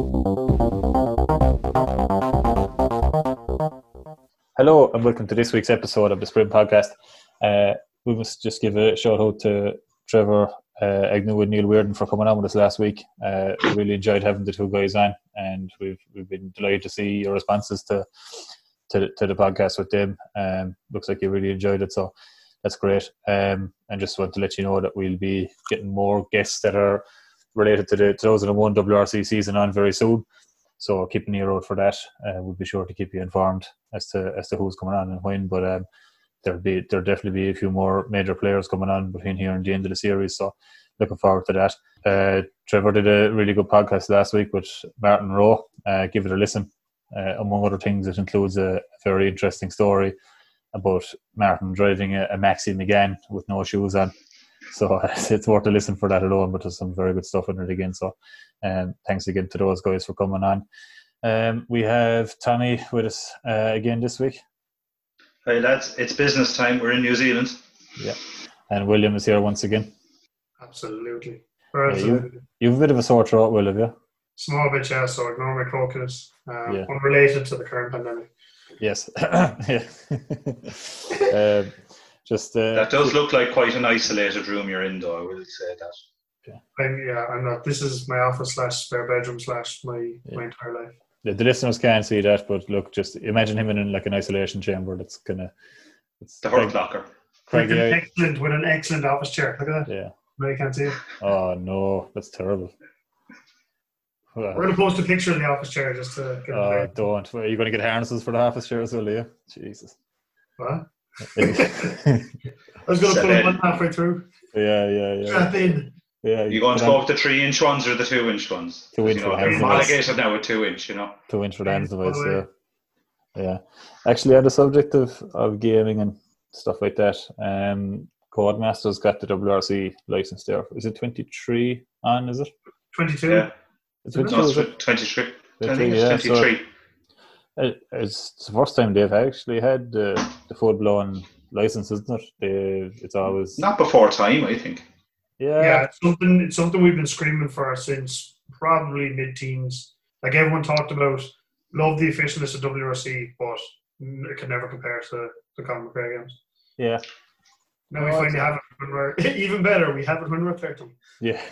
Hello and welcome to this week's episode of the Sprint Podcast. We must just give a shout out to Trevor Agnew and Neil Weirden for coming on with us last week. Really enjoyed having the two guys on, and we've been delighted to see your responses to the podcast with them. Looks like you really enjoyed it, so that's great. And just want to let you know that we'll be getting more guests that are related to the 2001 WRC season on very soon. So keep an ear out for that. We'll be sure to keep you informed as to who's coming on and when. But there'll definitely be a few more major players coming on between here and the end of the series. So looking forward to that. Trevor did a really good podcast last week with Martin Rowe. Give it a listen. Among other things, it includes a very interesting story about Martin driving a Maxi Megane with no shoes on. So it's worth a listen for that alone, but there's some very good stuff in it again. So thanks again to those guys for coming on. We have Tommy with us again this week. Hi lads, it's business time. We're in New Zealand. Yeah, and William is here once again. Absolutely. You've a bit of a sore throat, Will, have you? Small bit, yeah, so ignore my croakus. Unrelated to the current pandemic. Yes. Yeah. That does look like quite an isolated room you're in, though, I will say that. I'm not. This is my office / spare bedroom / my entire life. The listeners can't see that, but look, just imagine him in like an isolation chamber. It's the hurt locker. With an excellent office chair. Look at that. Yeah. No, you can't see it. Oh no, that's terrible. We're going to post a picture of the office chair just to get it. Don't. Are you going to get harnesses for the office chair as well, are you? Jesus. What? I was going to put it on halfway through. Yeah. Strap in. Yeah, you going to go with the 3-inch ones or the 2-inch ones? 2-inch for hands. Homologated now with 2-inch, 2-inch for the hands device, yeah. Actually, on the subject of gaming and stuff like that, Codemasters got the WRC license there. Is it 23 on, is it? 22? Yeah. It's 23. I think it's 23. So it's the first time they've actually had the full-blown license, isn't it? It's always... Not before time, I think. Yeah, it's something we've been screaming for since probably mid-teens. Like everyone talked about, love the officialness of WRC, but it can never compare to the Colin McRae games. Yeah. Now we finally have it when we're even better. We have it when we're 30. Yeah.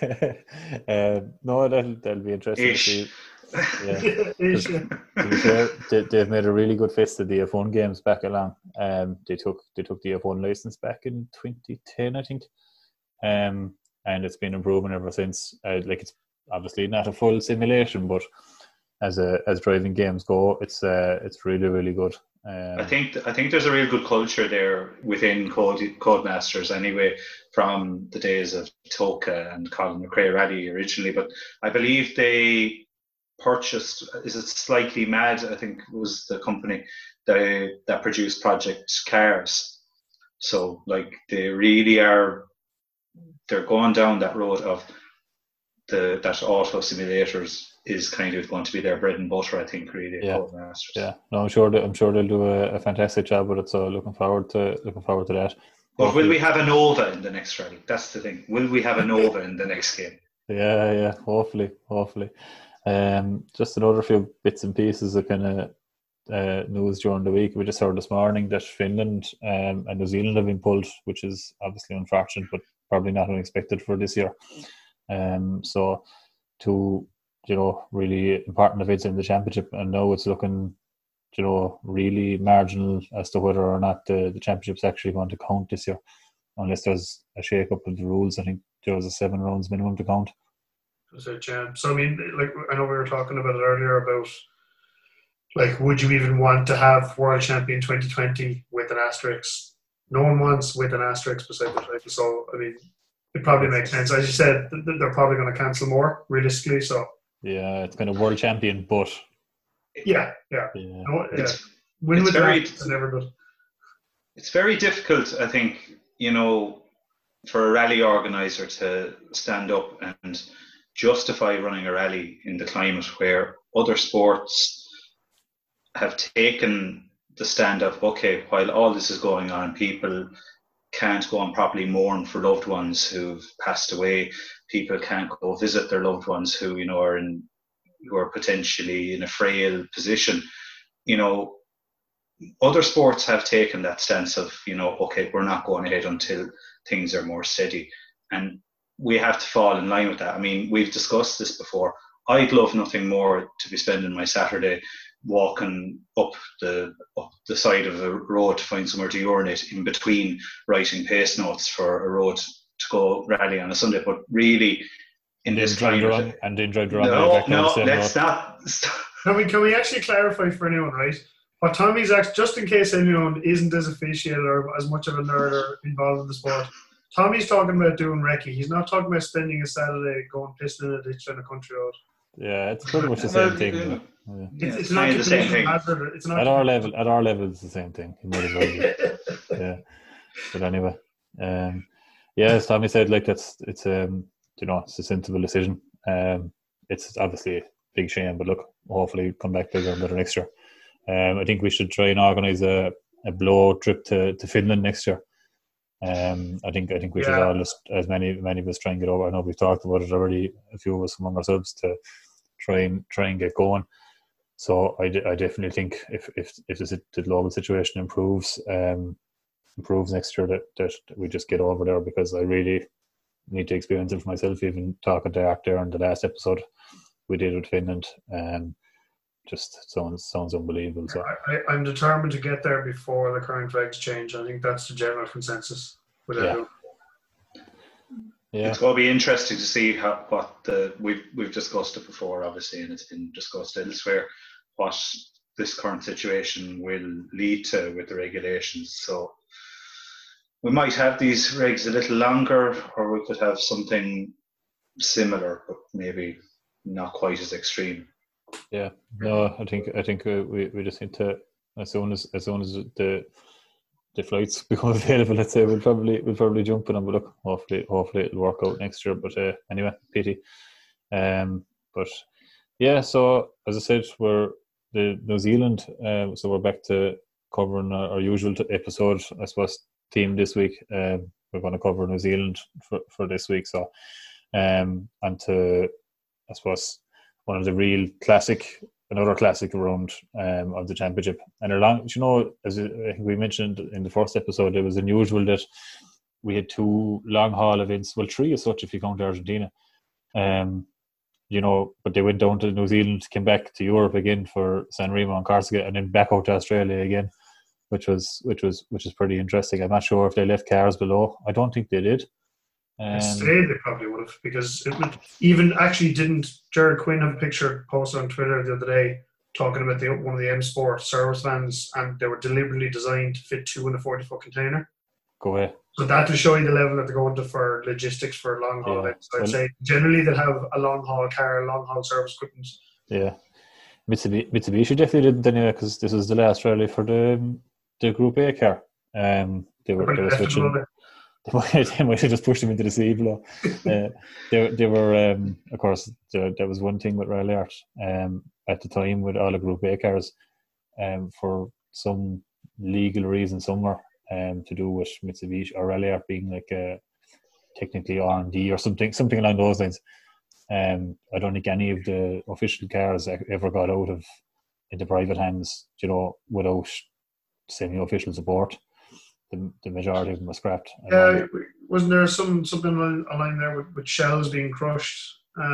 No, that'll be interesting to see. Yeah. To be fair, they've made a really good fist of the F1 games back along. They took the F1 license back in 2010, I think. And it's been improving ever since. It's obviously not a full simulation, but as driving games go, it's really, really good. I think there's a real good culture there within Codemasters anyway, from the days of Toka and Colin McRae Rally originally. But I believe they purchased, is it Slightly Mad, I think was the company that produced Project Cars. So like they really are, they're going down that road of that auto simulators is kind of going to be their bread and butter, I think, really. Yeah. Codemasters. Yeah. No, I'm sure they'll do a fantastic job with it. So looking forward to that. But will we have a Nova in the next rally? That's the thing. Will we have a Nova in the next game? Yeah. Hopefully. Just another few bits and pieces of kind of news during the week. We just heard this morning that Finland and New Zealand have been pulled, which is obviously unfortunate, but probably not unexpected for this year. So two, really important events in the championship, and now it's looking, really marginal as to whether or not the championship's actually going to count this year, unless there's a shake-up of the rules. I think there was a 7 rounds minimum to count. So I mean, I know we were talking about it earlier about, would you even want to have World Champion 2020 with an asterisk? No one wants with an asterisk beside the title. So, I mean, it probably makes sense. As you said, they're probably going to cancel more, realistically. So yeah, it's kind of World Champion, but yeah. No, win with that is never good. It's very difficult, I think, for a rally organizer to stand up and justify running a rally in the climate where other sports have taken the stand of, okay, while all this is going on, people can't go and properly mourn for loved ones who've passed away. People can't go visit their loved ones who, are in who are potentially in a frail position. You know, other sports have taken that stance of, you know, okay, we're not going ahead until things are more steady. And we have to fall in line with that. I mean, we've discussed this before. I'd love nothing more to be spending my Saturday walking up the side of a road to find somewhere to urinate in between writing pace notes for a road to go rally on a Sunday. But really, in this climate, and then drive the wrong way no, back let's road. not. Can we actually clarify for anyone, right? What Tommy's actually, just in case anyone isn't as aficionated or as much of a nerd or involved in the sport, Tommy's talking about doing recce. He's not talking about spending a Saturday going pissing in a ditch on a country road. Yeah, it's pretty much the same thing. It's not the same thing. It's not at our level, it's the same thing. You might as well be. Yeah, but anyway, as Tommy said, like it's you know, it's a sensible decision. It's obviously a big shame, but look, hopefully come back bigger and better next year. I think we should try and organise a blow trip to Finland next year. I think we should all just, as many of us, try and get over. I know we've talked about it already, a few of us among ourselves, to try and get going. So I definitely think if the global situation improves next year, that we just get over there, because I really need to experience it for myself. Even talking to Art there in the last episode we did with Finland, just sounds unbelievable. So I'm determined to get there before the current regs change. I think that's the general consensus. Yeah. It's going to be interesting to see we've discussed it before, obviously, and it's been discussed elsewhere, what this current situation will lead to with the regulations. So we might have these regs a little longer, or we could have something similar, but maybe not quite as extreme. Yeah, no, I think we just need to, as soon as the flights become available, let's say, we'll probably jump in them. But look, hopefully it'll work out next year. But anyway, pity. But yeah, so as I said, we're the New Zealand. So we're back to covering our usual episode, I suppose, theme this week. We're going to cover New Zealand for this week. So and to, I suppose, one of the real another classic round of the championship. And you know, as I think we mentioned in the first episode, it was unusual that we had two long haul events, well, three as such if you count Argentina. You know, but they went down to New Zealand, came back to Europe again for San Remo and Corsica, and then back out to Australia again, which is pretty interesting. I'm not sure if they left cars below. I don't think they did. I say they probably would have, because it would even actually didn't. Jared Quinn have a picture posted on Twitter the other day talking about one of the M Sport service vans, and they were deliberately designed to fit two in a 40-foot container. Go away. So that will show you the level that they're going to for logistics for long haul. Yeah. So I'd say generally they'll have a long haul car, long haul service equipment. Yeah, Mitsubishi definitely didn't anyway, because this is the last rally for the Group A car. They were switching. They might have just pushed him into the sea below. They were, of course, there was one thing with Ralliart at the time with all the Group A cars, for some legal reason somewhere, to do with Mitsubishi or Ralliart being like technically R&D or something along those lines. I don't think any of the official cars ever got out into private hands, you know, without semi-official support. The majority of them were scrapped. Wasn't there something aligned there with shells being crushed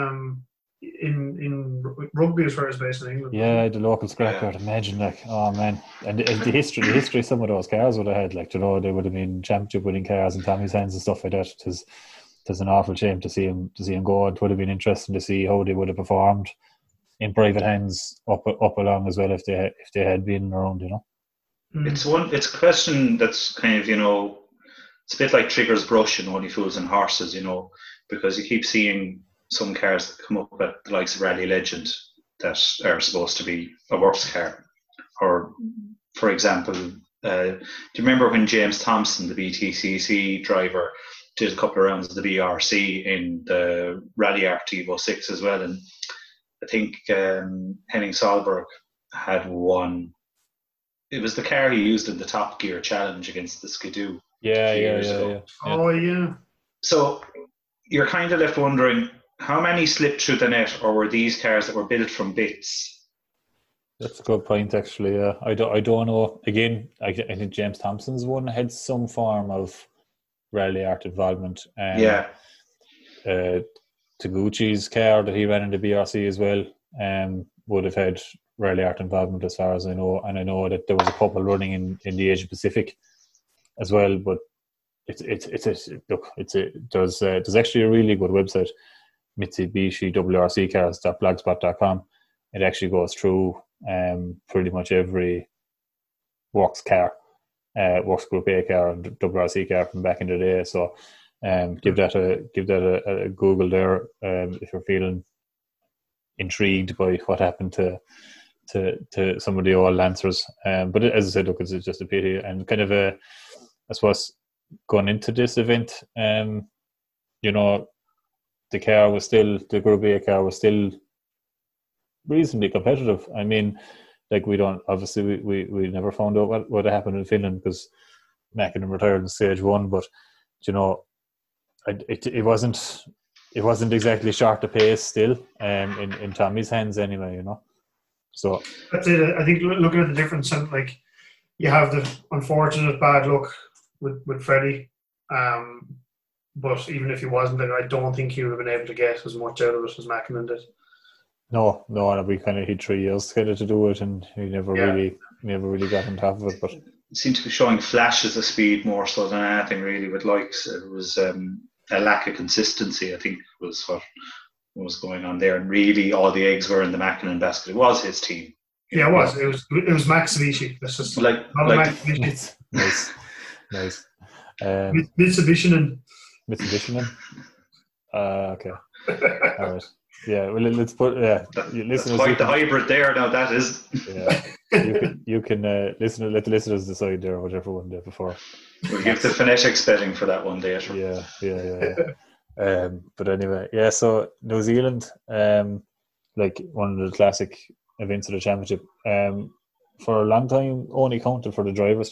in Rugby, as far as based in England? Yeah, the local scrapyard. Imagine, like, oh man, and the history some of those cars would have had, like, you know, they would have been championship winning cars in Tommy's hands and stuff like that. It's an awful shame to see him go. It would have been interesting to see how they would have performed in private hands up along as well if they had been around, you know. It's a question that's kind of, you know, it's a bit like Trigger's brush in Only Fools and Horses, you know, because you keep seeing some cars that come up at the likes of Rally Legend that are supposed to be a works car. Or, for example, do you remember when James Thompson, the BTCC driver, did a couple of rounds of the BRC in the Ralliart Evo 6 as well? And I think Henning Solberg had one. It was the car he used in the Top Gear Challenge against the Skidoo. Yeah. Oh, yeah. So you're kind of left wondering, how many slipped through the net, or were these cars that were built from bits? That's a good point, actually. I don't know. Again, I think James Thompson's one had some form of Rally Art involvement. Yeah. Taguchi's car that he ran in the BRC as well would have had Rally Art involvement, as far as I know. And I know that there was a couple running in the Asia Pacific as well. But there's actually a really good website, Mitsubishi WRC Cars.blogspot.com. It actually goes through pretty much every Works car, Works Group A car and WRC car from back in the day. So give that a Google there if you're feeling intrigued by what happened to some of the old Lancers. But as I said, look, it's just a pity, and kind of I suppose going into this event, the car was still, the Group A car was still reasonably competitive. I mean, like, we never found out what happened in Finland because Mäkinen retired in stage 1, but it wasn't exactly short of pace still, in Tommy's hands anyway, So that's it. I think looking at the difference, and like, you have the unfortunate bad luck with Freddie, but even if he wasn't, I don't think he would have been able to get as much out of it as Mäkinen did. No, we kind of had 3 years kind of to do it, and he never really got on top of it. But it seemed to be showing flashes of speed more so than anything really with likes. It was a lack of consistency, I think, was what was going on there, and really all the eggs were in the Mäkinen basket. It was his team. Yeah, it was. It was Mitsubishi. That's just Mitsubishi. Nice. Mitsubishi. Okay. All right. Yeah. Well, let's put. That's quite the hybrid there. Now that is. Yeah. You can listen. Let the listeners decide there, whatever one day before. We'll give the phonetic spelling for that one day. Yeah. But anyway, yeah. So New Zealand, like one of the classic events of the championship, for a long time only counted for the drivers'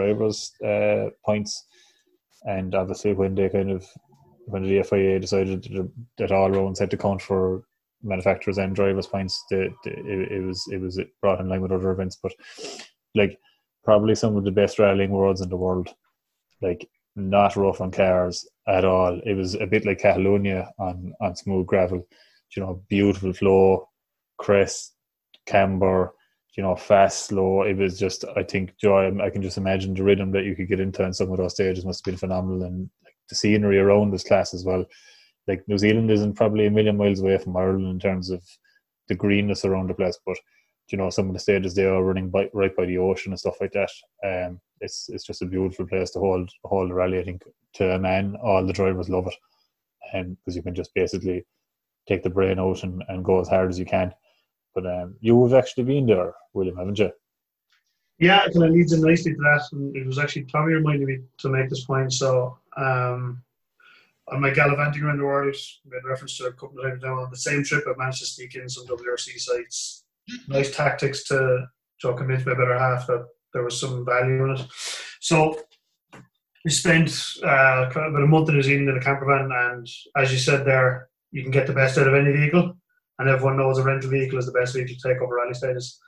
points, and obviously when the FIA decided that all rounds had to count for manufacturers and drivers' points, it was brought in line with other events. But like, probably some of the best rallying roads in the world, like, not rough on cars at all. It was a bit like Catalonia on smooth gravel, beautiful flow, crest, camber, fast, slow. It was just, I think, I can just imagine the rhythm that you could get into on some of those stages must have been phenomenal, and like, the scenery around this class as well. Like, New Zealand isn't probably a million miles away from Ireland in terms of the greenness around the place, but some of the stages they are running right by the ocean and stuff like that. It's just a beautiful place to hold the rally. I think, to a man, all the drivers love it, because you can just basically take the brain out and go as hard as you can. But you've actually been there, William, haven't you? Yeah, it kind of leads in nicely to that. And it was actually Tommy reminded me to make this point. So on my gallivanting around the world, we had reference to a couple of times now on the same trip, I managed to sneak in some WRC sites. Nice tactics to convince my better half that there was some value in it. So we spent about a month in New Zealand in a camper van, and as you said there, you can get the best out of any vehicle, and everyone knows a rental vehicle is the best vehicle to take over rally stages.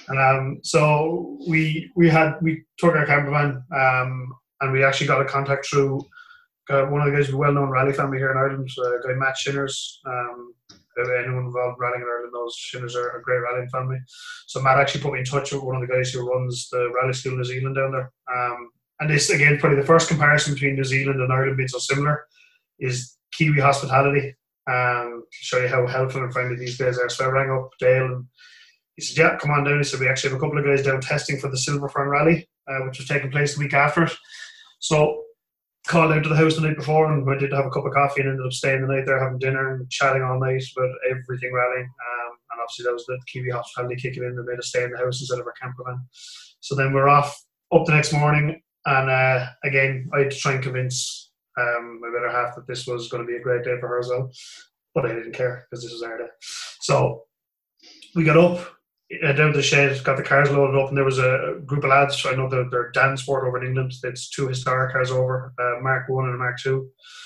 So we took our camper van, and we actually got a contact through one of the guys with a well-known rally family here in Ireland, guy Matt Shinners. Anyone involved in rallying in Ireland knows Shinners are a great rallying family. So Matt actually put me in touch with one of the guys who runs the rally school in New Zealand down there. And this, again, probably the first comparison between New Zealand and Ireland being so similar is Kiwi hospitality. To show you how helpful and friendly these guys are. So I rang up Dale, and he said, yeah, come on down. He said, we actually have a couple of guys down testing for the Silver Fern Rally, which was taking place the week after it. So called out to the house the night before, and went in to have a cup of coffee and ended up staying the night there, having dinner and chatting all night about everything rallying. And obviously that was the Kiwi hospitality kicking in, and made us stay in the house instead of our camper van. So then we're off up the next morning, and again, I had to try and convince my better half that this was going to be a great day for her as well. But I didn't care, because this was our day. So we got up, down to the shed, got the cars loaded up, and there was a group of lads. I know they're Dan Sport over in England. It's 2 historic cars over, Mark 1 and Mark 2.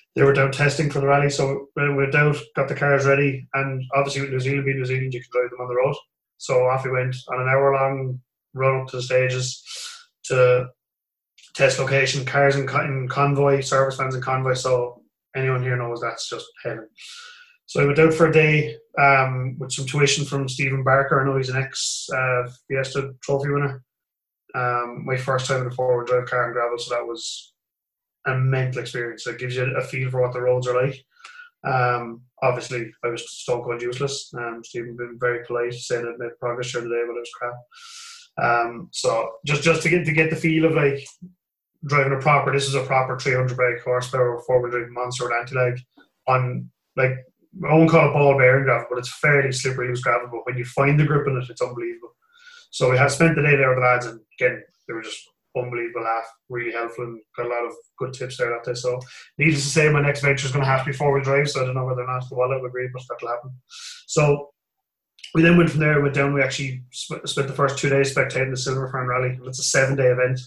they were down testing for the rally. So when we went out, got the cars ready, and obviously with New Zealand being New Zealand, you can drive them on the road. So off we went on an hour-long run up to the stages to test location, cars in convoy, service vans in convoy. So anyone here knows that's just heaven. So I went out for a day with some tuition from Stephen Barker. I know he's an ex-Fiesta trophy winner. My first time in a four-wheel drive car and gravel, so that was a mental experience. It gives you a feel for what the roads are like. Obviously, I was stone cold useless. Stephen been very polite, saying I'd made progress during the day, but it was crap. So just to get the feel of like driving this is a proper 300 brake horsepower four-wheel drive monster with anti-lag on, like, I won't call it ball bearing gravel, but it's fairly slippery loose gravel. But when you find the grip in it, it's unbelievable. So we had spent the day there with the lads, and again, they were just unbelievable laugh, really helpful, and got a lot of good tips there that day. So needless to say, my next venture is going to have to be four-wheel drive, so I don't know whether or not the wallet would agree, but that'll happen. So we then went from there, went down. We actually spent the first 2 days spectating the Silverfern Rally. It's a 7-day event.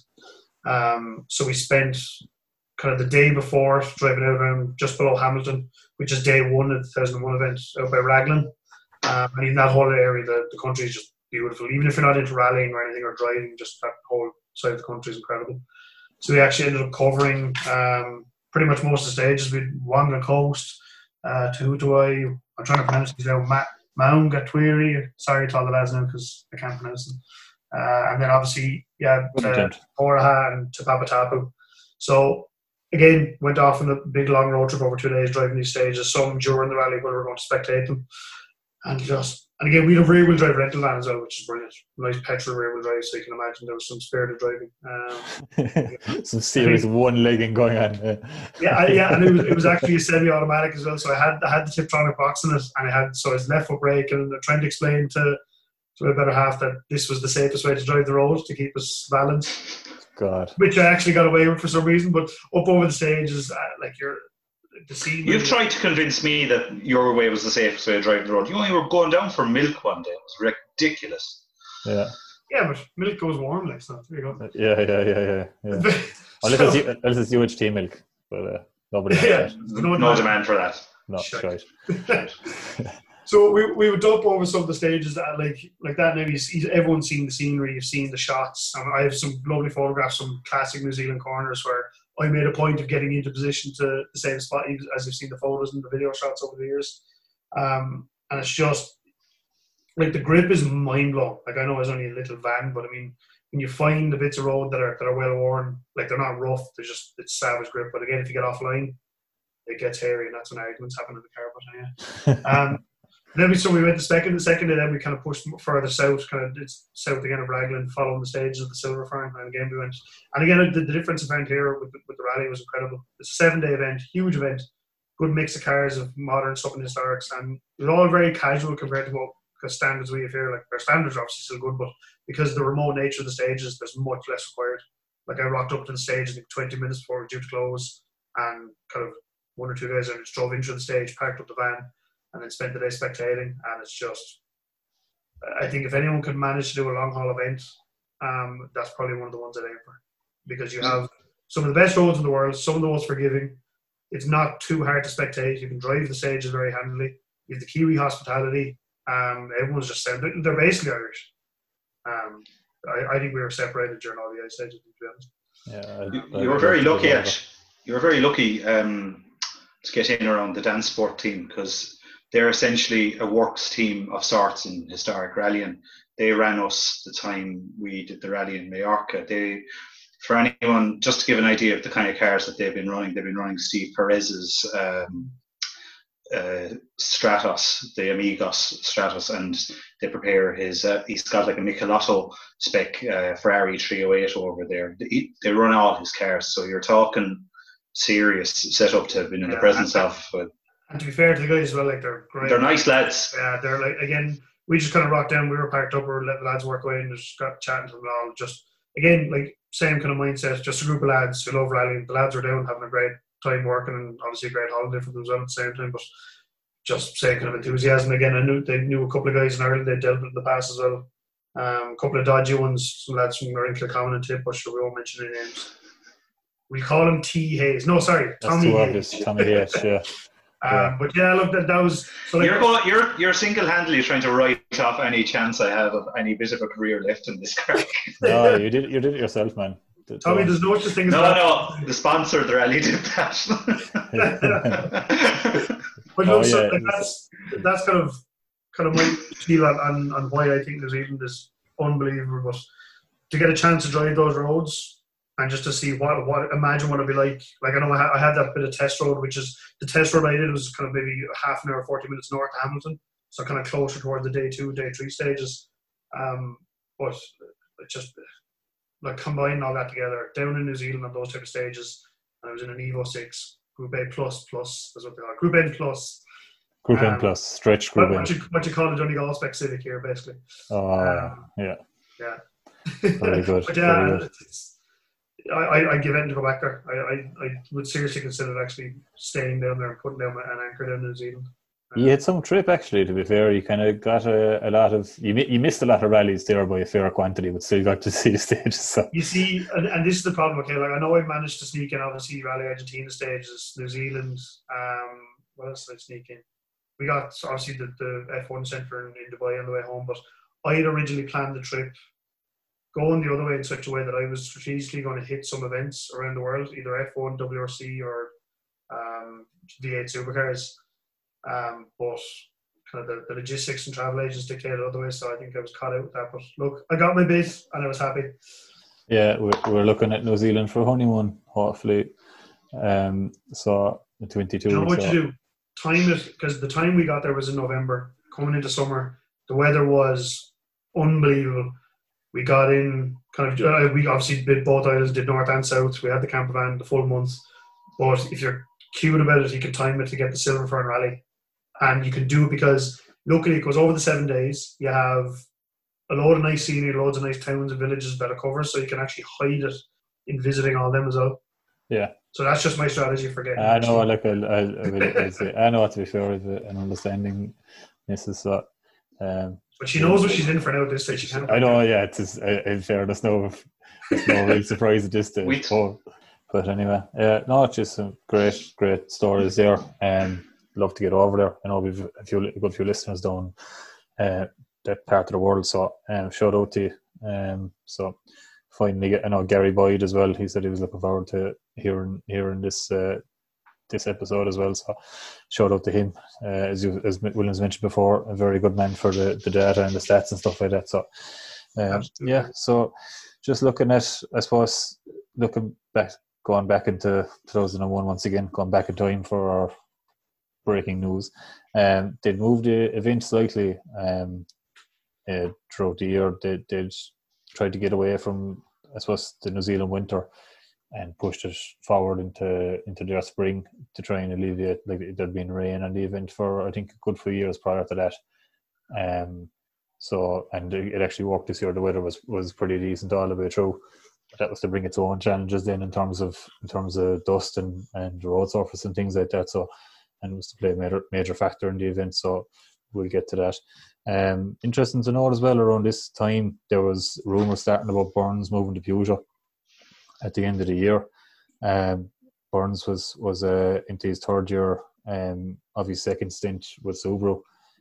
So we spent kind of the day before driving out around just below Hamilton, which is day one of the 2001 event out by Raglan. And even that whole area, the country is just beautiful. Even if you're not into rallying or anything or driving, just that whole side of the country is incredible. So we actually ended up covering pretty much most of the stages. We had Wonga Coast, Tuhutuai, I'm trying to pronounce these now, Maungatwiri. Sorry to all the lads now because I can't pronounce them. And then obviously, Oraha and Tapapatapu. So again, went off on a big long road trip over 2 days driving these stages, some during the rally when we were going to spectate them. And again, we had a rear wheel drive rental van as well, which is brilliant. Nice petrol rear wheel drive, so you can imagine there was some spirited driving. Some serious one-legging going on. And it was actually a semi-automatic as well. So I had the Tiptronic box in it, and I had his left foot brake, and I'm trying to explain to my better half that this was the safest way to drive the road to keep us balanced. God. Which I actually got away with for some reason, but up over the stages, the scene. You've tried to convince me that your way was the safest way to drive the road. You only were going down for milk one day. It was ridiculous. Yeah. Yeah, but milk goes warm, like, so there you go. Yeah. Unless it's UHT milk, but nobody has that. No demand for that. No, right. So we would dump over some of the stages that like that. Maybe everyone's seen the scenery, you've seen the shots. I have some lovely photographs, some classic New Zealand corners where I made a point of getting into position to the same spot as you've seen the photos and the video shots over the years. And it's just like the grip is mind blowing. Like, I know it's only a little van, but I mean, when you find the bits of road that are well worn, like they're not rough, it's savage grip. But again, if you get offline, it gets hairy, and that's when arguments happen in the car. But anyway. Then we went the second day, then we kind of pushed further south, it's south again of Raglan, following the stages of the Silverfern. And again, we went. And again, the difference event here with the rally was incredible. It's a 7-day event, huge event, good mix of cars of modern stuff and historics, and it was all very casual compared to what standards we have here. Like, our standards are obviously still good, but because of the remote nature of the stages, there's much less required. Like, I rocked up to the stage, I think 20 minutes before we were due to close, and kind of 1 or 2 guys I just drove into the stage, parked up the van, and then spent the day spectating. And it's just, I think if anyone could manage to do a long haul event, that's probably one of the ones I'd aim for, because you have some of the best roads in the world, some of the most forgiving. It's not too hard to spectate. You can drive the stages very handily. You have the Kiwi hospitality. Everyone's just saying they're basically Irish. I think we were separated during all the ice stages, to be honest. Yeah, you were very lucky. Actually, you were very lucky to get in around the dance sport team, because they're essentially a works team of sorts in historic rallying. They ran us the time we did the rally in Mallorca. For anyone, just to give an idea of the kind of cars that they've been running Steve Perez's Stratos, the Amigos Stratos, and they prepare his, he's got like a Michelotto spec Ferrari 308 over there. They run all his cars, so you're talking serious setup to have been in the presence of. And to be fair to the guys as well, like, they're great. They're nice lads. Yeah, they're like, again, we just kind of rocked down. We were parked up, we were letting the lads work away, and just got chatting to them all. Just, again, like, same kind of mindset, just a group of lads who love rallying. The lads are down having a great time working, and obviously a great holiday for them as well at the same time. But just same kind of enthusiasm. Again, they knew a couple of guys in Ireland they dealt with in the past as well. A couple of dodgy ones, some lads from Kilcommon and Tip, but sure, we won't mention any names. we call him T Hayes. No, sorry, That's Tommy too Hayes. obvious. Tommy Hayes, yeah. But yeah, look, that was. So like, you're single-handedly trying to write off any chance I have of any bit of a career left in this crack. No, you did it yourself, man. Tommy, there's no such thing as no. The sponsor, the rally, did that. But look, so like, that's kind of my feel on why I think New Zealand is unbelievable. But to get a chance to drive those roads and just to see imagine what it'd be like. Like I know I had that bit of test road, which is the test road I did was kind of maybe half an hour, 40 minutes north of Hamilton, so kind of closer toward the day 2, day 3 stages. But it just like combining all that together down in New Zealand on those type of stages, and I was in an Evo 6 Group A plus is what they are, Group N plus. Group N plus, stretch Group N. What you call a Johnny Allspec Civic here, basically. Yeah. Very good. But yeah, very good. I give in to go back there. I would seriously consider actually staying down there and putting down an anchor down in New Zealand. You had some trip actually. To be fair, you kind of got a lot of you missed a lot of rallies there by a fair quantity, but still got to see the stages. So. You see, and this is the problem. Okay, like I know I managed to sneak in obviously Rally Argentina stages, New Zealand. What else did I sneak in? We got obviously the F1 Centre in Dubai on the way home, but I had originally planned the trip going the other way in such a way that I was strategically going to hit some events around the world, either F1, WRC, or V8 supercars. But kind of the logistics and travel agents dictated otherwise, so I think I was caught out with that. But look, I got my bit and I was happy. Yeah, we're looking at New Zealand for honeymoon, hopefully. So the 22. You know what you do? Time it, because the time we got there was in November, coming into summer. The weather was unbelievable. We got in we obviously did both islands, did north and south. We had the camper van the full month. But if you're cute about it, you can time it to get the Silver Fern Rally. And you can do it because luckily it goes over the 7 days. You have a load of nice scenery, loads of nice towns and villages that it covers, so you can actually hide it in visiting all them as well. Yeah. So that's just my strategy for getting. I know. I'll say, I know. To be fair, an understanding. This is so. But she knows what she's in for now at this stage. She can't. I know. Yeah, it's in fair. There's no real surprise at this stage. But anyway, no, it's just some great stories there. Love to get over there. I know we've a good few listeners down that part of the world. So shout out to you. So finally, I know Gary Boyd as well. He said he was looking forward to hearing this episode as well. So shout out to him. As Williams mentioned before, a very good man for the data and the stats and stuff like that. So yeah. So just looking at, I suppose, going back into 2001 once again, going back in time for our breaking news. They'd moved the event slightly throughout the year. They'd tried to get away from, I suppose, the New Zealand winter and pushed it forward into their spring to try and alleviate, like there'd been rain on the event for I think a good few years prior to that. So and it actually worked this year. The weather was pretty decent all the way through. But that was to bring its own challenges then in terms of dust and road surface and things like that. So and it was to play a major factor in the event. So we'll get to that. Interesting to note as well, around this time there was rumours starting about Burns moving to Peugeot at the end of the year. Burns was into his third year of his second stint with Subaru.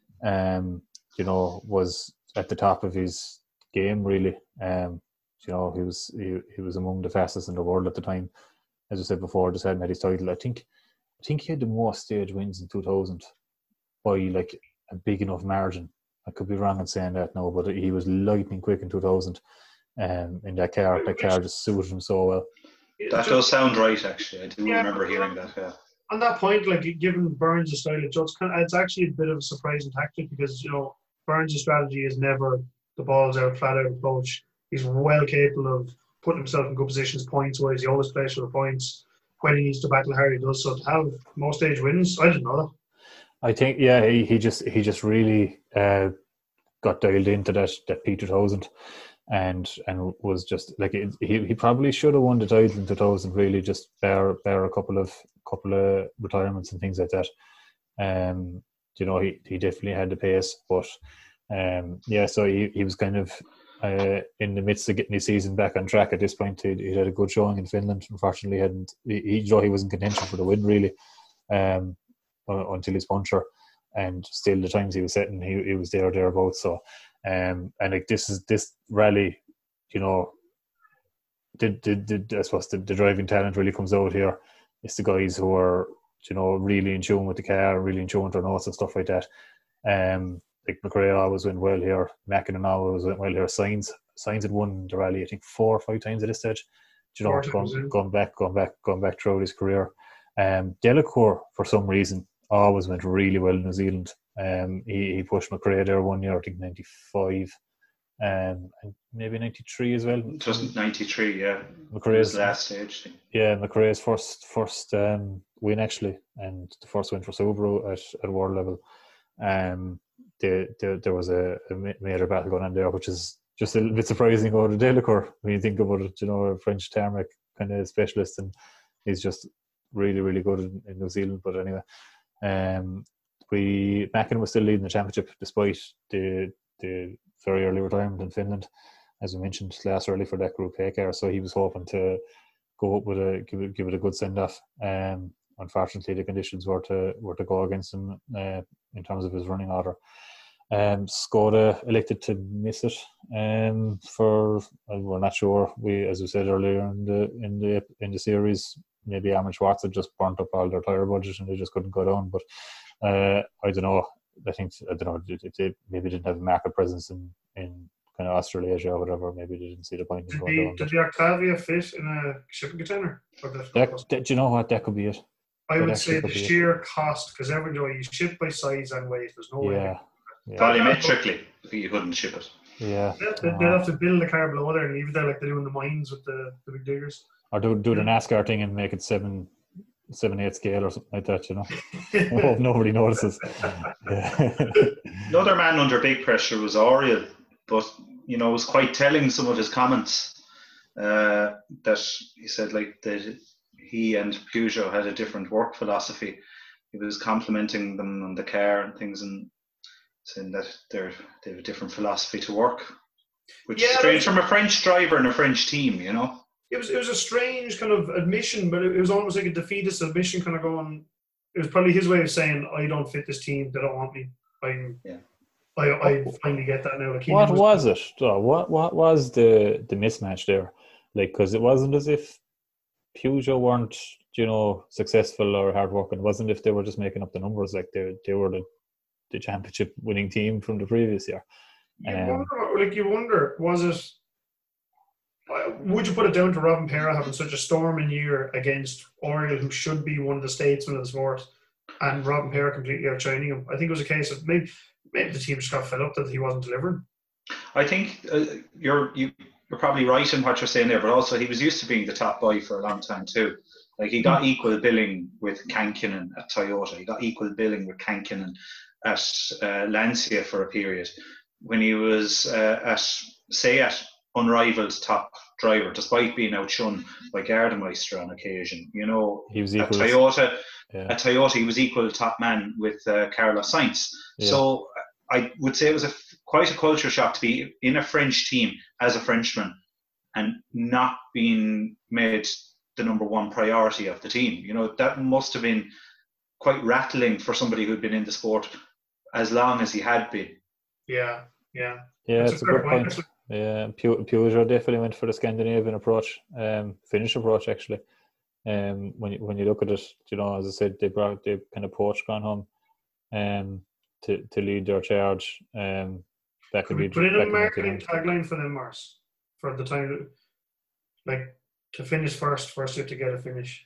Was at the top of his game really. He was among the fastest in the world at the time. As I said before, just hadn't had his title. I think he had the most stage wins in 2000 by like a big enough margin. I could be wrong in saying that now, but he was lightning quick in 2000. In that car, just suited him so well. That does sound right, actually. I do remember hearing that. Yeah. On that point, like given Burns' style of judge, it's actually a bit of a surprising tactic because Burns' strategy is never the ball's out, flat out approach. He's well capable of putting himself in good positions points wise. He always plays for the points. When he needs to battle hard, he does. So to have most stage wins, I didn't know that. I think he just really got dialed into that P2000. And was just like he probably should have won the title in 2000. Really, just bear a couple of retirements and things like that. He definitely had the pace, but so he was kind of in the midst of getting his season back on track at this point. He had a good showing in Finland. Unfortunately, he was in contention for the win really until his puncture, and still the times he was setting, he was thereabouts. So, and like this rally, you know, I suppose the driving talent really comes out here. It's the guys who are, you know, really in tune with the car, really in tune with their notes and stuff like that. Like McRae always went well here. Mackinnon always went well here. Sainz had won the rally, I think 4 or 5 times at this stage. You know, going back throughout his career. Delacour, for some reason, always went really well in New Zealand. He pushed McRae there one year, I think 95, and maybe 93 as well. Just 93, yeah. McRae's last stage. Yeah, McRae's first win actually, and the first win for Subaru at world level. There was a major battle going on there, which is just a little bit surprising over Delacour when you think about it. You know, a French tarmac kind of specialist, and he's just really, really good in New Zealand. But anyway, Mackin was still leading the championship despite the very early retirement in Finland, as we mentioned last early for that Group A car. So he was hoping to go up with give it a good send off. Unfortunately, the conditions were to go against him in terms of his running order. Skoda elected to miss it we're not sure. As we said earlier in the series, maybe Armin Schwarz had just burnt up all their tyre budget and they just couldn't go down. But I don't know. I don't know. They maybe didn't have a market presence in kind of Australasia or whatever. Maybe they didn't see the point in going down. Did the Octavia fit in a shipping container? Do you know what? That could be it. I would say the sheer cost, because you ship by size and weight. There's no way. Yeah. Volumetrically, you couldn't ship it. Yeah. They'd have to build the car below there and leave it there like they do in the mines with the big diggers. Or do the NASCAR thing and make it 7/8 scale or something like that, you know. I hope nobody notices. Another man under big pressure was Oriol, but you know, it was quite telling, some of his comments that he said like that he and Peugeot had a different work philosophy. He was complimenting them on the car and things and saying that they have a different philosophy to work, which is strange from a French driver and a French team, you know. It was a strange kind of admission, but it was almost like a defeatist admission, kind of going. It was probably his way of saying, "I don't fit this team. They don't want me." I finally get that now. Like what was it? What was the mismatch there? Like, because it wasn't as if Peugeot weren't, you know, successful or hardworking. It wasn't if they were just making up the numbers. Like they were the championship winning team from the previous year. You wonder, was it? Would you put it down to Rovanperä having such a storming year against Oriol, who should be one of the statesmen of the sport, and Rovanperä completely outshining him? I think it was a case of maybe the team just got fed up that he wasn't delivering. I think you're probably right in what you're saying there, but also he was used to being the top boy for a long time too. Like he got equal billing with Kankinen at Toyota. He got equal billing with Kankinen at Lancia for a period. When he was at SEAT, unrivaled top driver, despite being outshone by Gardemeister on occasion. You know, he was at Toyota. Yeah. At Toyota, he was equal top man with Carlos Sainz. Yeah. So I would say it was quite a culture shock to be in a French team as a Frenchman and not being made the number one priority of the team. You know, that must have been quite rattling for somebody who'd been in the sport as long as he had been. Yeah. It's a good point. Yeah, Peugeot definitely went for the Scandinavian approach, Finnish approach actually. When you look at it, you know, as I said, they kind of poached Granholm to lead their charge. That could be. Put in a marketing tagline for them, Mars, for the time, like to finish first you have to get a finish.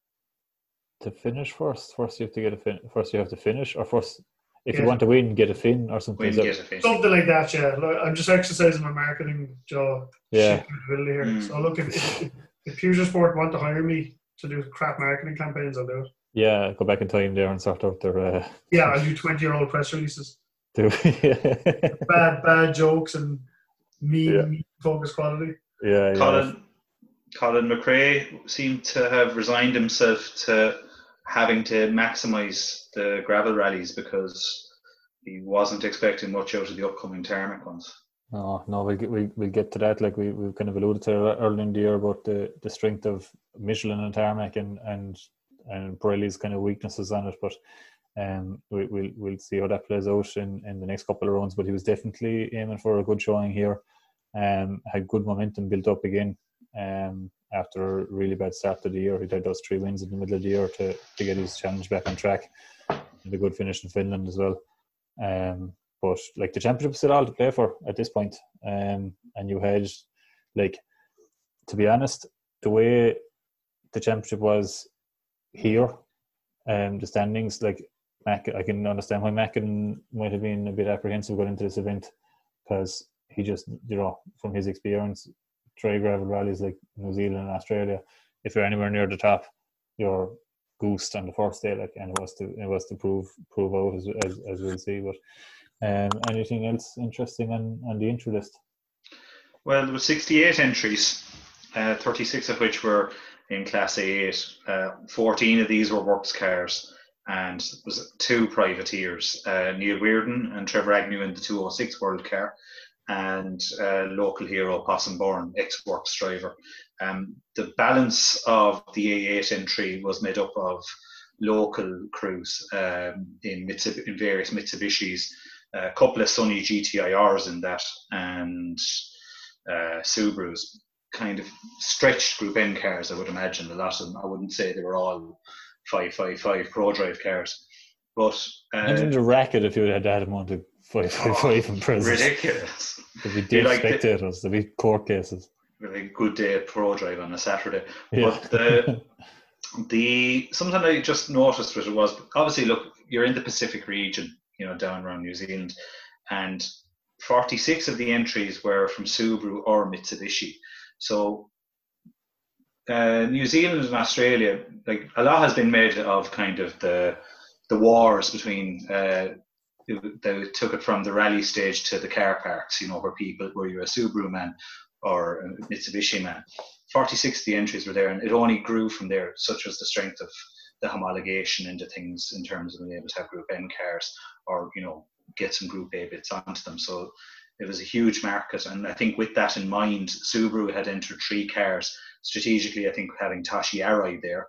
To finish first you have to get a fin. First you have to finish, or first. If you want to win, get a fin or something. Something like that, yeah. Look, I'm just exercising my marketing jaw. Yeah. Here. So look, if Peugeot Sport want to hire me to do crap marketing campaigns, I'll do it. Yeah, go back in time there and sort out their. Yeah, I'll do 20-year-old press releases. Yeah. bad jokes and meme focus quality. Yeah. Colin McRae seemed to have resigned himself to having to maximise the gravel rallies because he wasn't expecting much out of the upcoming tarmac ones. No, we'll get to that. Like we've kind of alluded to earlier in the year about the strength of Michelin and Tarmac and Pirelli's kind of weaknesses on it. But we'll see how that plays out in the next couple of rounds. But he was definitely aiming for a good showing here. Had good momentum built up again. After a really bad start to the year, he had those 3 wins in the middle of the year to get his challenge back on track. And a good finish in Finland as well. But like the championship is still all to play for at this point. And you had, like, to be honest, the way the championship was here, the standings, like I can understand why Mackin might have been a bit apprehensive going into this event, because he just, from his experience, dry gravel rallies like New Zealand and Australia, if you're anywhere near the top, you're goosed on the first day, like, and it was to prove out as we'll see. But anything else interesting on the entry list? Well, there were 68 entries, 36 of which were in Class A8. 14 of these were works cars, and it was 2 privateers, Neil Weirden and Trevor Agnew in the 206 World Car, and local hero Possum Bourne, ex-works driver. The balance of the A8 entry was made up of local crews in various Mitsubishis, a couple of Sunny GTIRs in that, and Subarus, kind of stretched Group N cars, I would imagine. A lot of them, I wouldn't say they were all 555 Pro Drive cars. But imagine the racket if you had that amount of 555 in presence. Ridiculous. There'd be dead spectators, there'd be court cases. Really good day at Pro Drive on a Saturday. Yeah. But something I just noticed with it was, obviously, look, you're in the Pacific region, down around New Zealand, and 46 of the entries were from Subaru or Mitsubishi. So New Zealand and Australia, like, a lot has been made of kind of the wars between they took it from the rally stage to the car parks, where you're a Subaru man or a Mitsubishi man. 46 of the entries were there, and it only grew from there. Such was the strength of the homologation into things in terms of being able to have Group N cars, or get some Group A bits onto them. So it was a huge market, and I think with that in mind, Subaru had entered 3 cars strategically. I think having Toshi Arai there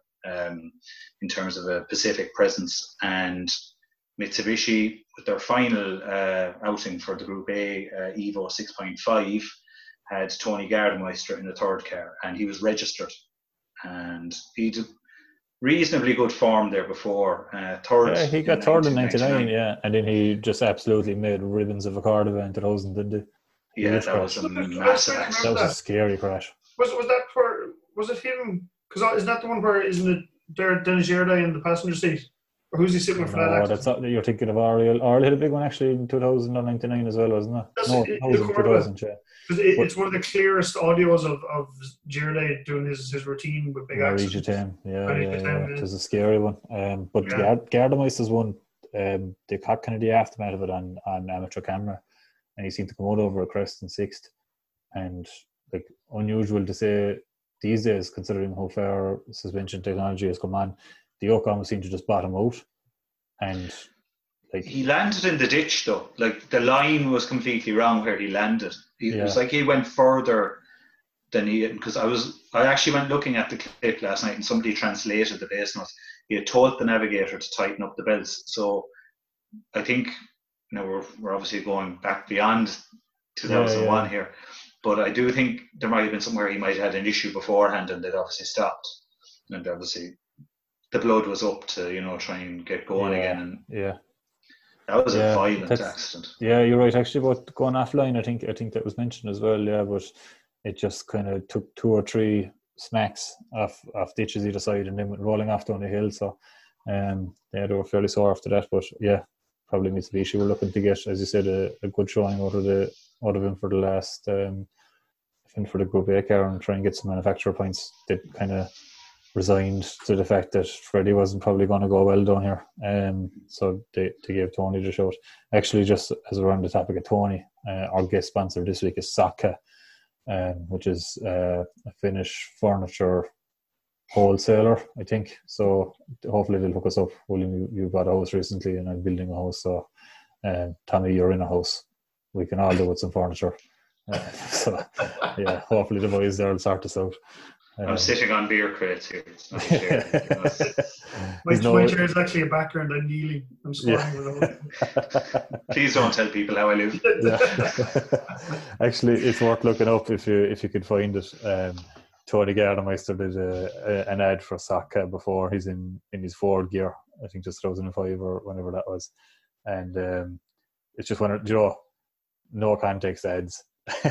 in terms of a Pacific presence, and Mitsubishi with their final outing for the Group A Evo 6.5 had Tony Gardemeister in the 3rd car, and he was registered, and he did reasonably good form there before. Third. Yeah, he got 3rd in 99, yeah, and then he just absolutely made ribbons of a Cordoba in 2000, didn't he? Yeah, that was a massive accident. That was a scary crash. Was it him? Because isn't that the one where, isn't it Denis Gerda in the passenger seat? Or who's he sitting with for that accident? That's not, you're thinking of Ariel. Ariel had a big one actually in 2000 or 99 as well, wasn't it? It was in 2000, yeah. It's one of the clearest audios of Gerda doing his routine with big accidents. Yeah. It was a scary one. But Gardemeister's one, they caught kind of the aftermath of it on amateur camera, and he seemed to come out over a crest in 6th. And like, unusual to say these days, considering how far suspension technology has come on, the yoke almost seemed to just bottom out. And like, he landed in the ditch though. Like, the line was completely wrong where he landed. It was like he went further than because I actually went looking at the clip last night, and somebody translated the base notes. He had told the navigator to tighten up the belts. So I think we're obviously going back beyond 2001 here, but I do think there might have been somewhere he might have had an issue beforehand, and they'd obviously stopped, and obviously the blood was up to try and get going again. And that was a violent accident. Yeah, you're right. Actually, about going offline, I think that was mentioned as well. Yeah, but it just kind of took 2 or 3 smacks off ditches either side, and then went rolling off down the hill. So, they were fairly sore after that. But yeah, probably Mitsubishi were looking to get, as you said, a good showing out of him for the last, for the Group A car, and try and get some manufacturer points. They kind of resigned to the fact that Freddie wasn't probably going to go well down here, so they gave Tony the shot. Actually, just as we're on the topic of Tony, our guest sponsor this week is Saka, which is a Finnish furniture wholesaler, I think. So hopefully they'll hook us up. William, you bought a house recently, and I'm building a house. So Tommy, you're in a house. We can all do with some furniture. So, yeah, hopefully the boys there will sort this out. I'm sitting on beer crates here. It's not a chair. My chair is actually a background. I'm kneeling. I'm squatting with Please don't tell people how I live. Actually, it's worth looking up if you could find it. Tony Gardemeister did an ad for Saka before. He's in his Ford gear, I think just 2005 or whenever that was. And it's just one of, no context ads.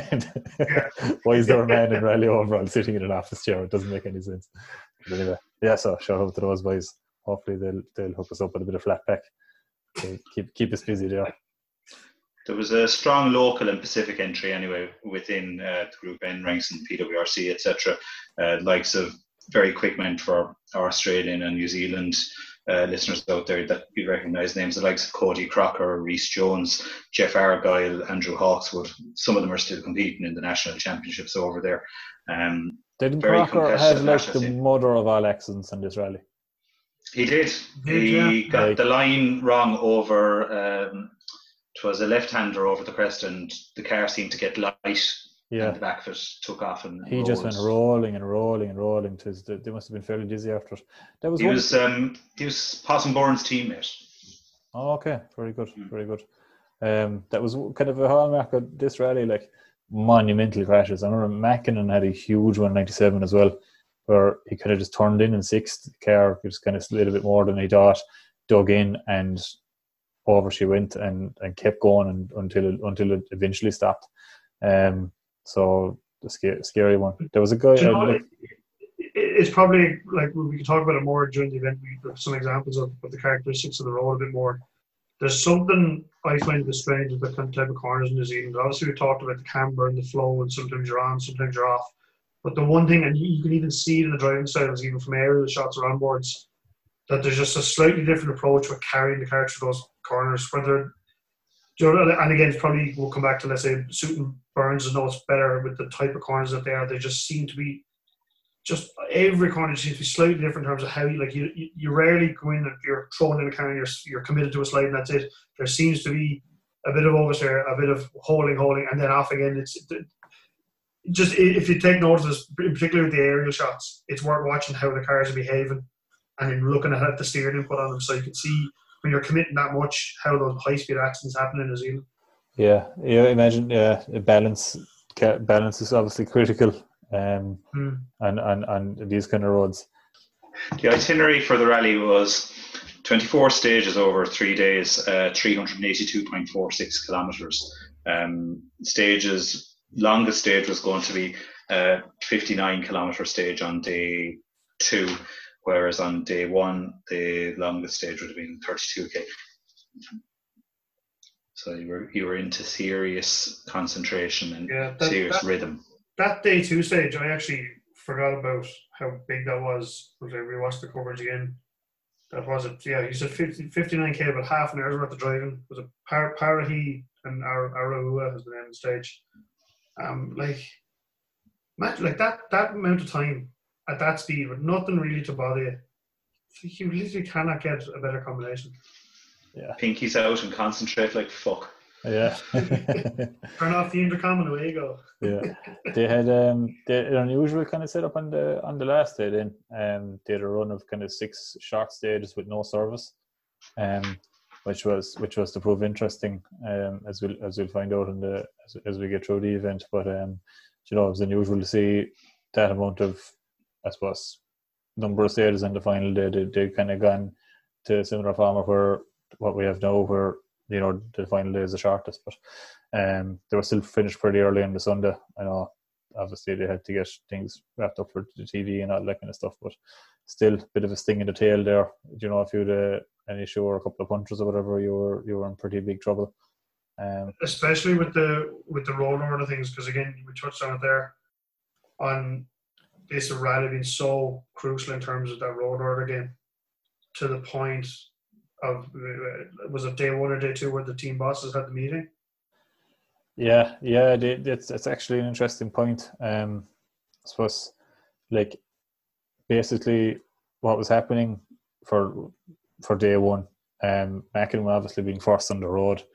Why is there a man in rally overall sitting in an office chair? It doesn't make any sense. But anyway, so shout out to those boys. Hopefully they'll hook us up with a bit of flat pack. Keep us busy there. There was a strong local and Pacific entry anyway within the Group N ranks and PWRC, etc. Likes of very quick meant for our Australian and New Zealand listeners out there that you recognise names, the likes of Cody Crocker, Rhys Jones, Jeff Argyle, Andrew Hawkswood. Some of them are still competing in the national championships over there. Didn't Crocker have like the mother of all accidents in this rally? He did. He got the line wrong over. It was a left-hander over the crest, and the car seemed to get light. Yeah. And the back of it took off, and he just went rolling. They must have been fairly dizzy after it. He was Possum Bourne's teammate. Oh, okay, very good, very good. That was kind of a hallmark of this rally, like monumental crashes. I remember Mackinnon had a huge one in '97 as well, where he kind of just turned in sixth. The car just kind of slid a bit more than he thought, dug in, and over she went, and kept going until it eventually stopped. So the scary one. There was a guy. It's probably like we can talk about it more during the event. We have some examples of the characteristics of the road a bit more. There's something I find a bit strange with the type of corners in New Zealand. Obviously, we talked about the camber and the flow, and sometimes you're on, sometimes you're off. But the one thing, and you can even see it in the driving styles, even from aerial shots or onboards, that there's just a slightly different approach with carrying the car through those corners. Whether and again, probably we'll come back to, let's say, Sutton Burns knows better with the type of corners that they are. They just seem to be, just every corner seems to be slightly different in terms of how you rarely go in and you're thrown in a car and you're committed to a slide and that's it. There seems to be a bit of oversteer, a bit of holding, and then off again. It's just, if you take notice of this, particularly with the aerial shots, it's worth watching how the cars are behaving and then looking at the steering input on them, so you can see when you're committing that much how those high-speed accidents happen in New Zealand. Yeah, imagine balance is obviously critical on these kind of roads. The itinerary for the rally was 24 stages over 3 days, 382.46 kilometres. Longest stage was going to be 59 kilometre stage on day 2, whereas on day 1 the longest stage would have been 32k. So you were into serious concentration and serious rhythm. That day 2 stage, I actually forgot about how big that was. I rewatched the coverage again. That was it. Yeah, you said 59k, but half an hour's worth of driving. It was a Parahi and Araua has been on the stage. Like that amount of time at that speed with nothing really to bother you. You literally cannot get a better combination. Yeah. Pinkies out and concentrate like fuck. Yeah. Turn off the intercom and away you go. Yeah. They had an unusual kind of setup on the last day then. They had a run of kind of 6 short stages with no service. Which was to prove interesting, as we'll find out as we get through the event. But it was unusual to see that amount of, I suppose, number of stages in the final day. They kind of gone to a similar format where what we have now, where the final day is the shortest. But they were still finished pretty early on the Sunday. I know, obviously they had to get things wrapped up for the TV and all that kind of stuff, but still a bit of a sting in the tail there. If you had an issue or a couple of punches or whatever, you were in pretty big trouble. Especially with the road order things, because again, we touched on it there, on this rally being so crucial in terms of that road order game, to the point of, was it day 1 or day 2 where the team bosses had the meeting? Yeah, it's actually an interesting point. I suppose, like, basically what was happening for day 1, Mackinnon obviously being first on the road,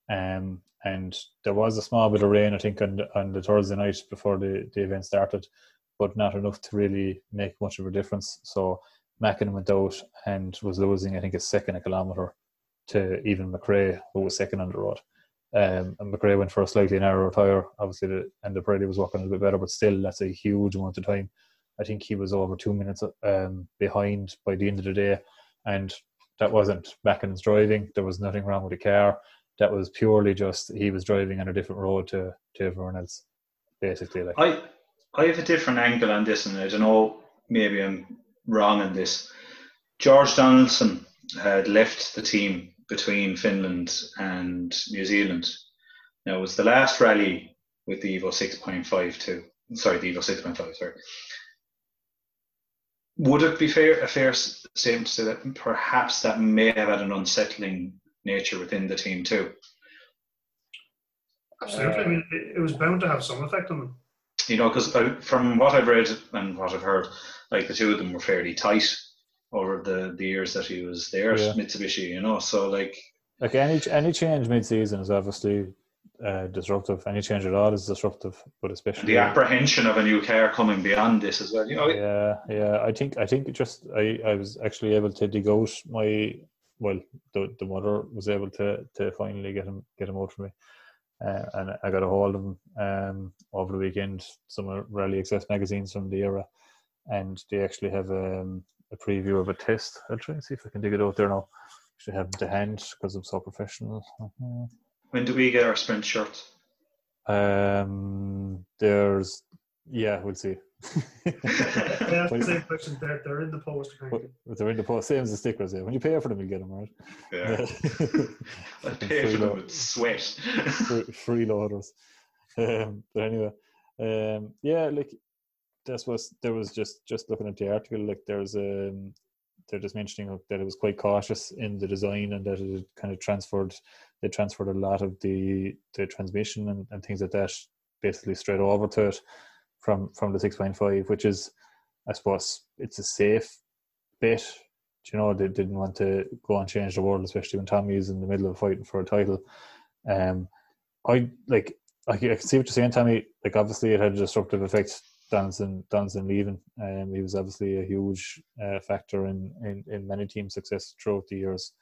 And there was a small bit of rain, I think, on the Thursday night before the event started, but not enough to really make much of a difference. So Mackin went out and was losing, I think, a second a kilometre to even McRae, who was second on the road. And McRae went for a slightly narrower tyre, obviously, and the Pirelli was working a little bit better, but still, that's a huge amount of time. I think he was over 2 minutes behind by the end of the day, and that wasn't Mackin's driving. There was nothing wrong with the car. That was purely just he was driving on a different road to everyone else, basically. Like, I have a different angle on this, and I don't know, maybe I'm wrong on this. George Donaldson had left the team between Finland and New Zealand. Now, it was the last rally with the Evo 6.5 sorry, the Evo 6.5, sorry. Would it be a fair statement to say that perhaps that may have had an unsettling nature within the team too? Absolutely. I mean, it was bound to have some effect on them. You know, because from what I've read and what I've heard, like the two of them were fairly tight over the years that he was there at Mitsubishi, you know. So like any change mid-season is obviously disruptive. Any change at all is disruptive, but especially the apprehension of a new car coming beyond this as well. You know. Yeah. I think just I was actually able to dig out the mother was able to finally get him out for me. And I got a hold of him over the weekend, some Rally Access magazines from the era, and they actually have a preview of a test. I'll try and see if I can dig it out there now. I should have them to hand because I'm so professional. When do we get our sprint shirts? We'll see. Yeah, same question. They're in the post. They're in the post, same as the stickers. Yeah, when you pay for them, you get them, right? Yeah. I pay for them with sweat. Free loaders. But anyway, like there was just looking at the article. Like they're just mentioning that it was quite cautious in the design and that it kind of transferred a lot of the transmission and things like that basically straight over to it from the 6.5, which is, I suppose, it's a safe bet. You know, they didn't want to go and change the world, especially when Tommy's in the middle of fighting for a title. I can see what you're saying, Tommy. Like, obviously, it had a disruptive effect. Donaldson leaving. He was obviously a huge factor in many team success throughout the years.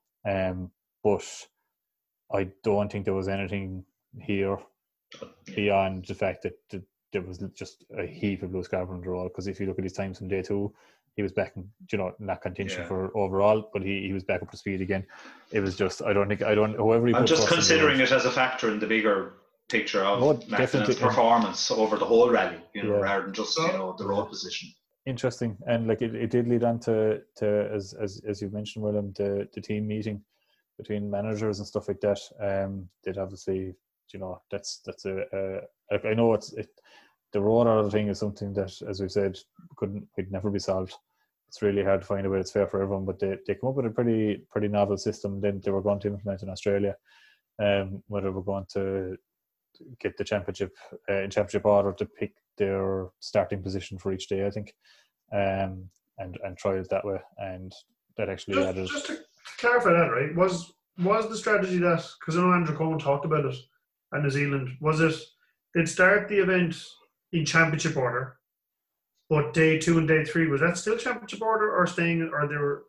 But I don't think there was anything here beyond the fact that there was just a heap of loose carbon on the road. Because if you look at his times from day two, he was back in, not contention for overall, but he was back up to speed again. It was just, whoever he put. I'm just considering it as a factor in the bigger picture of Mackina's performance over the whole rally, rather than just the road position. Interesting, and like it did lead on to as you mentioned, William, the team meeting between managers and stuff like that. Did obviously, that's I know the road order thing is something that, as we've said, could never be solved. It's really hard to find a way that's fair for everyone, but they come up with a pretty novel system. Then they were going to implement in Australia, whether we're going to get the championship order to pick their starting position for each day, I think, and try it that way. And that actually added. Just to clarify that, right? Was the strategy that, because I know Andrew Cohen talked about it at New Zealand, was it they'd start the event in championship order, but day 2 and day 3, was that still championship order or staying, or they were?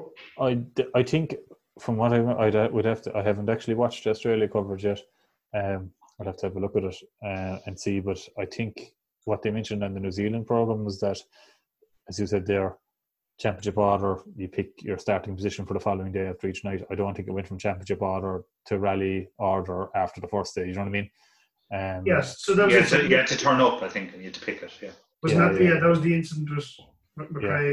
I think from what I haven't actually watched the Australia coverage yet. I'll have to have a look at it and see. But I think what they mentioned on the New Zealand program was that, as you said there, championship order, you pick your starting position for the following day after each night. I don't think it went from championship order to rally order after the first day. You know what I mean? Yes. So that was you had to turn up, I think, and you had to pick it. Yeah. That was the incident with McRae.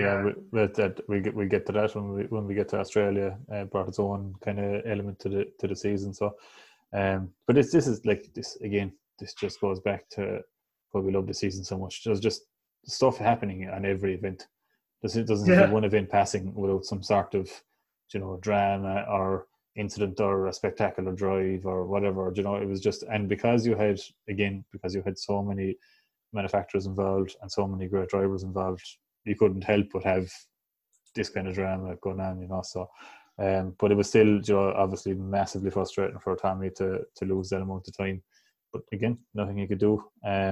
We get to that when we get to Australia. Brought its own kind of element to the season. So. But this is like this again. This just goes back to why we love the season so much. There's just stuff happening on every event. It doesn't have one event passing without some sort of drama or incident or a spectacular drive or whatever. It was just, and because you had so many manufacturers involved and so many great drivers involved, you couldn't help but have this kind of drama going on. So But it was still, obviously massively frustrating for Tommy to lose that amount of time. But again, nothing he could do.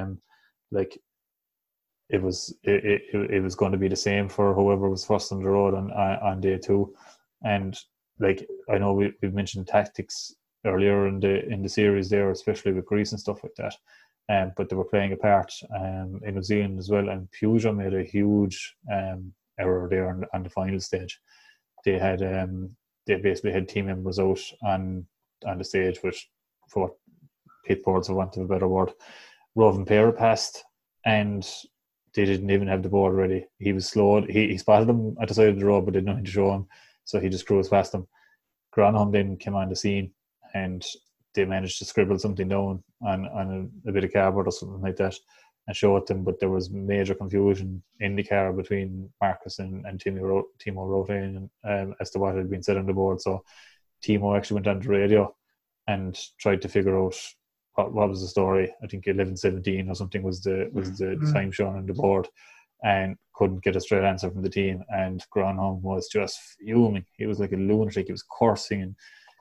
It was going to be the same for whoever was first on the road on day 2, and I know we've mentioned tactics earlier in the series there, especially with Greece and stuff like that. But they were playing a part in New Zealand as well, and Peugeot made a huge error there on the final stage. They basically had team members out on the stage with, for what pit boards, for want of a better word, Roving Pair passed, and they didn't even have the board ready. He was slowed. He spotted them at the side of the road, but didn't know how to show him, so he just cruised past them. Granholm then came on the scene, and they managed to scribble something down on a bit of cardboard or something like that and show it them, but there was major confusion in the car between Marcus and Timo Rotain as to what had been said on the board. So Timo actually went on the radio and tried to figure out what was the story. I think 11:17 or something was the time shown on the board, and couldn't get a straight answer from the team. And Granholm was just fuming. He was like a lunatic. He was cursing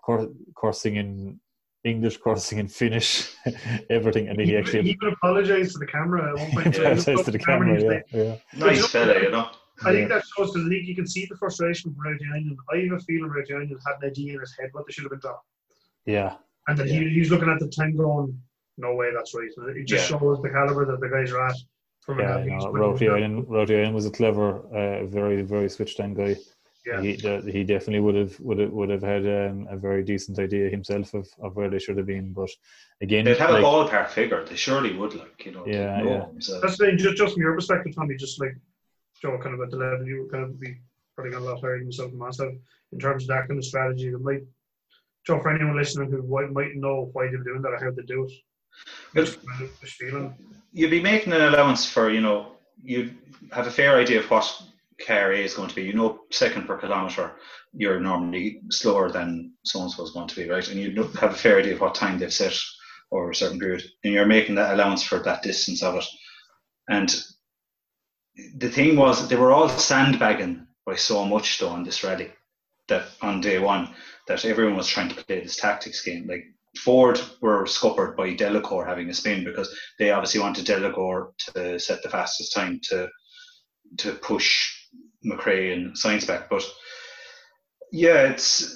in English, cursing in Finnish, everything. And he actually even apologised to the camera at one point. Apologised to the camera, yeah. Nice fella, you know. I think that shows the league. You can see the frustration from Rautiainen. I have a feeling Rautiainen had an idea in his head what they should have been done. Yeah. And then he's looking at the time going, no way, that's right. And it just shows the calibre that the guys are at. Rautiainen was a clever, very, very switched on guy. Yeah. He definitely would have had a very decent idea himself of where they should have been, but again, they'd have a ballpark figure. They surely would, That's the thing. Just from your perspective, Tommy, just like Joe, kind of at the level you were kind of be probably got a lot higher than yourself and myself in terms of that kind of strategy. That might, Joe, for anyone listening who might know why they're doing that or how they do it. You'd be making an allowance for, you have a fair idea of what car A is going to be. Second per kilometre, you're normally slower than so-and-so is going to be, right? And you have a fair idea of what time they've set over a certain period. And you're making that allowance for that distance of it. And the thing was, they were all sandbagging by so much, though, on this rally, that on day 1, that everyone was trying to play this tactics game. Like, Ford were scuppered by Delacour having a spin because they obviously wanted Delacour to set the fastest time to push McRae and Sainz back. But yeah,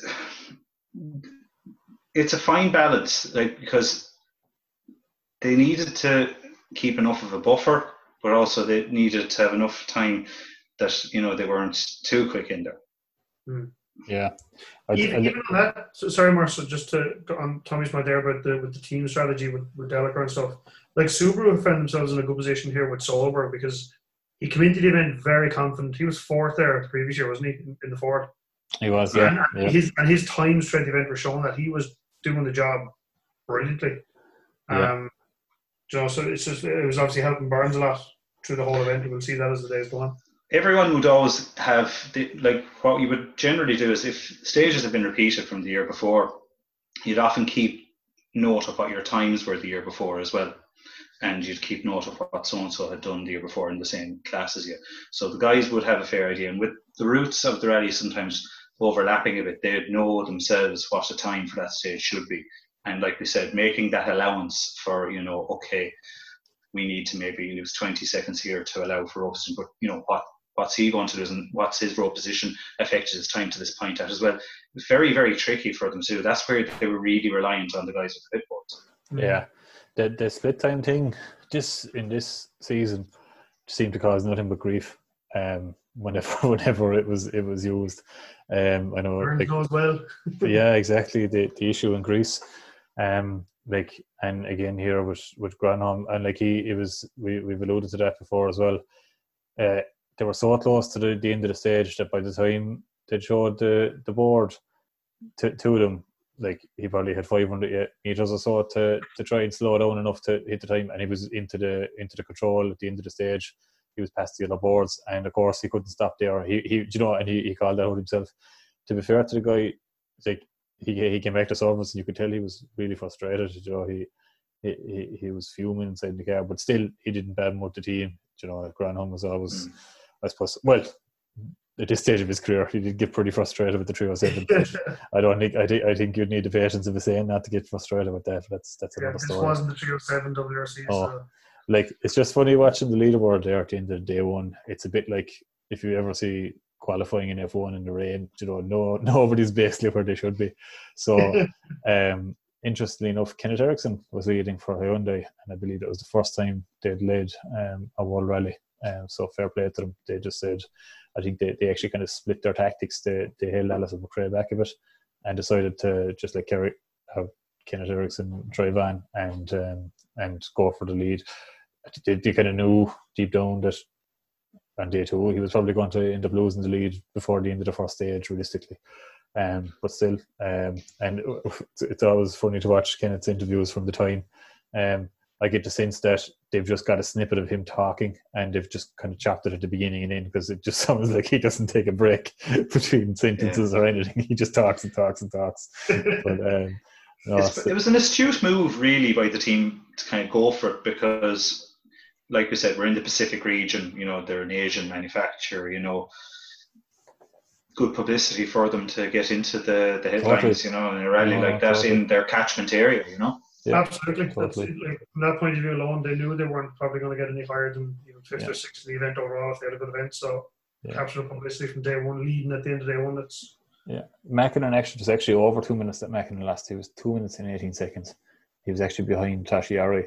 it's a fine balance, because they needed to keep enough of a buffer, but also they needed to have enough time that they weren't too quick in there. Yeah. Even on that, sorry, Marcel, just to on Tommy's point there about with the team strategy with Delacour and stuff. Like Subaru found themselves in a good position here with Solberg because he came into the event very confident. He was 4th there the previous year, wasn't he, in the Ford? He was, yeah. His times throughout the event were showing that he was doing the job brilliantly. Yeah. So it was obviously helping Burns a lot through the whole event. We'll see that as the days go on. Everyone would always have, what you would generally do is if stages have been repeated from the year before, you'd often keep note of what your times were the year before as well. And you'd keep note of what so-and-so had done the year before in the same class as you. So the guys would have a fair idea. And with the routes of the rally sometimes overlapping a bit, they'd know themselves what the time for that stage should be. And like we said, making that allowance for, okay, we need to maybe lose 20 seconds here to allow for oxygen, but, what's he going to do and what's his road position affected his time to this point at as well. It was very, very tricky for them to do. That's where they were really reliant on the guys with the pit boards. Yeah. The split time thing in this season seemed to cause nothing but grief whenever it was used. I know Burns knows well. Yeah, exactly. The issue in Greece. And again here with Granholm, and we've alluded to that before as well. They were so close to the end of the stage that by the time they showed the board to them, he probably had 500 meters or so to try and slow down enough to hit the time, and he was into the control at the end of the stage. He was past the other boards, and of course he couldn't stop there. He called that out himself. To be fair to the guy, he came back to service, and you could tell he was really frustrated. He was fuming inside the car, but still he didn't badmouth the team. Granholm was always, I suppose. Well, at this stage of his career, he did get pretty frustrated with the 307. I think you'd need the patience of a Saint not to get frustrated with that. But that's another story. This wasn't the 307 WRC. So. Like, it's just funny watching the leaderboard there at the end of day one. It's a bit like if you ever see qualifying in F1 in the rain, nobody's basically where they should be. So, interestingly enough, Kenneth Eriksson was leading for Hyundai, and I believe it was the first time they'd led a World Rally. So fair play to them. They just said, I think they actually kind of split their tactics. They held Alison McRae back a bit and decided to just like have Kenneth Eriksson drive on and go for the lead. They kind of knew deep down that on day two he was probably going to end up losing the lead before the end of the first stage, realistically. But still, and it's always funny to watch Kenneth's interviews from the time. I get the sense that they've just got a snippet of him talking, and they've just kind of chopped it at the beginning and end, because it just sounds like he doesn't take a break between sentences or anything. He just talks and talks and talks. But it was an astute move, really, by the team to kind of go for it, because, like we said, we're in the Pacific region. They're an Asian manufacturer. Good publicity for them to get into the headlines. In a rally like that in their catchment area. Yeah, absolutely. totally. Like, from that point of view alone, they knew they weren't probably going to get any higher than fifth or sixth in the event overall if they had a good event. So capturing publicity from day one, leading at the end of day one. That's Mäkinen was actually over 2 minutes that Mäkinen last. He was 2 minutes and 18 seconds. He was actually behind Tashiari.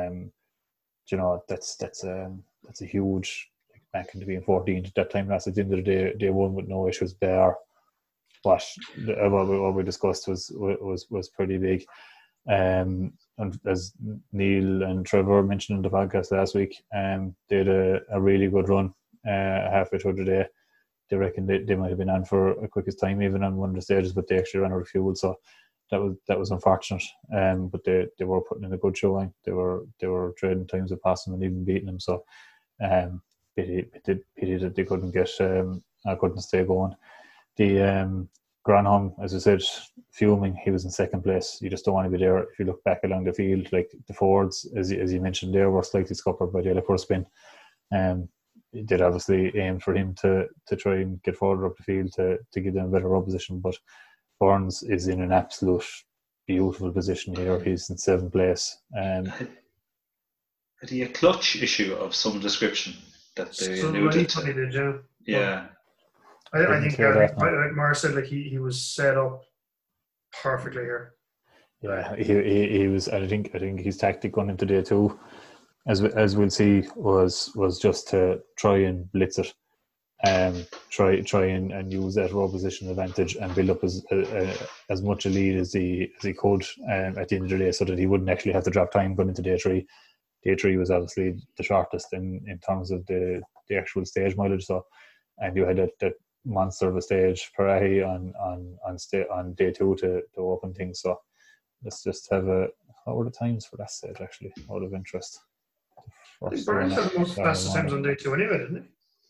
That's a huge, like, Mäkinen to be in 14th at that time. Last at the end of the day one with no issues there. What we discussed was pretty big. And as Neil and Trevor mentioned in the podcast last week, they had a really good run halfway through the day. They reckon they might have been on for a quickest time even on one of the stages, but they actually ran out of fuel, so that was unfortunate. But they were putting in a good showing. They were trading times with passing and even beating them. So pity that they couldn't stay going. The Granholm, as I said, fuming. He was in second place. You just don't want to be there. If you look back along the field, like the Fords, as you mentioned there, were slightly scuppered by the Ellipur spin. It did obviously aim for him to try and get further up the field to give them a better run position, but Burns is in an absolute beautiful position here. He's in seventh place. Had he a clutch issue of some description that they alluded to? Yeah. I think like Mara said, like he was set up perfectly here. Yeah, he was. I think his tactic going into day two, as we'll see, was just to try and blitz it, try and use that raw position advantage and build up as much a lead as he could at the end of the day, so that he wouldn't actually have to drop time going into day three. Day three was obviously the shortest in terms of the actual stage mileage. So, and you had that monster of a stage, Parahi on day two to open things. So let's just have what were the times for that stage actually, out of interest? Burns had the most fastest times on day two anyway, didn't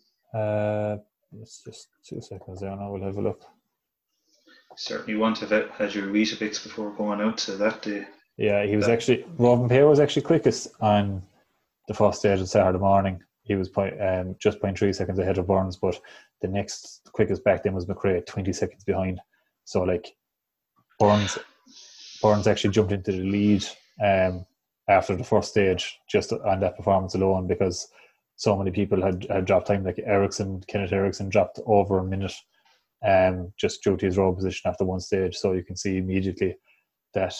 he? It's just 2 seconds there now, we'll have a look. Certainly want to have had your Weetabix before going out to that day. Yeah, he was actually, Robin was actually quickest on the first stage on Saturday morning. He was just 0.3 seconds ahead of Burns, but the next quickest back then was McRae, 20 seconds behind. So, like, Burns actually jumped into the lead after the first stage just on that performance alone, because so many people had dropped time. Like Kenneth Eriksson dropped over a minute just due to his road position after one stage. So you can see immediately that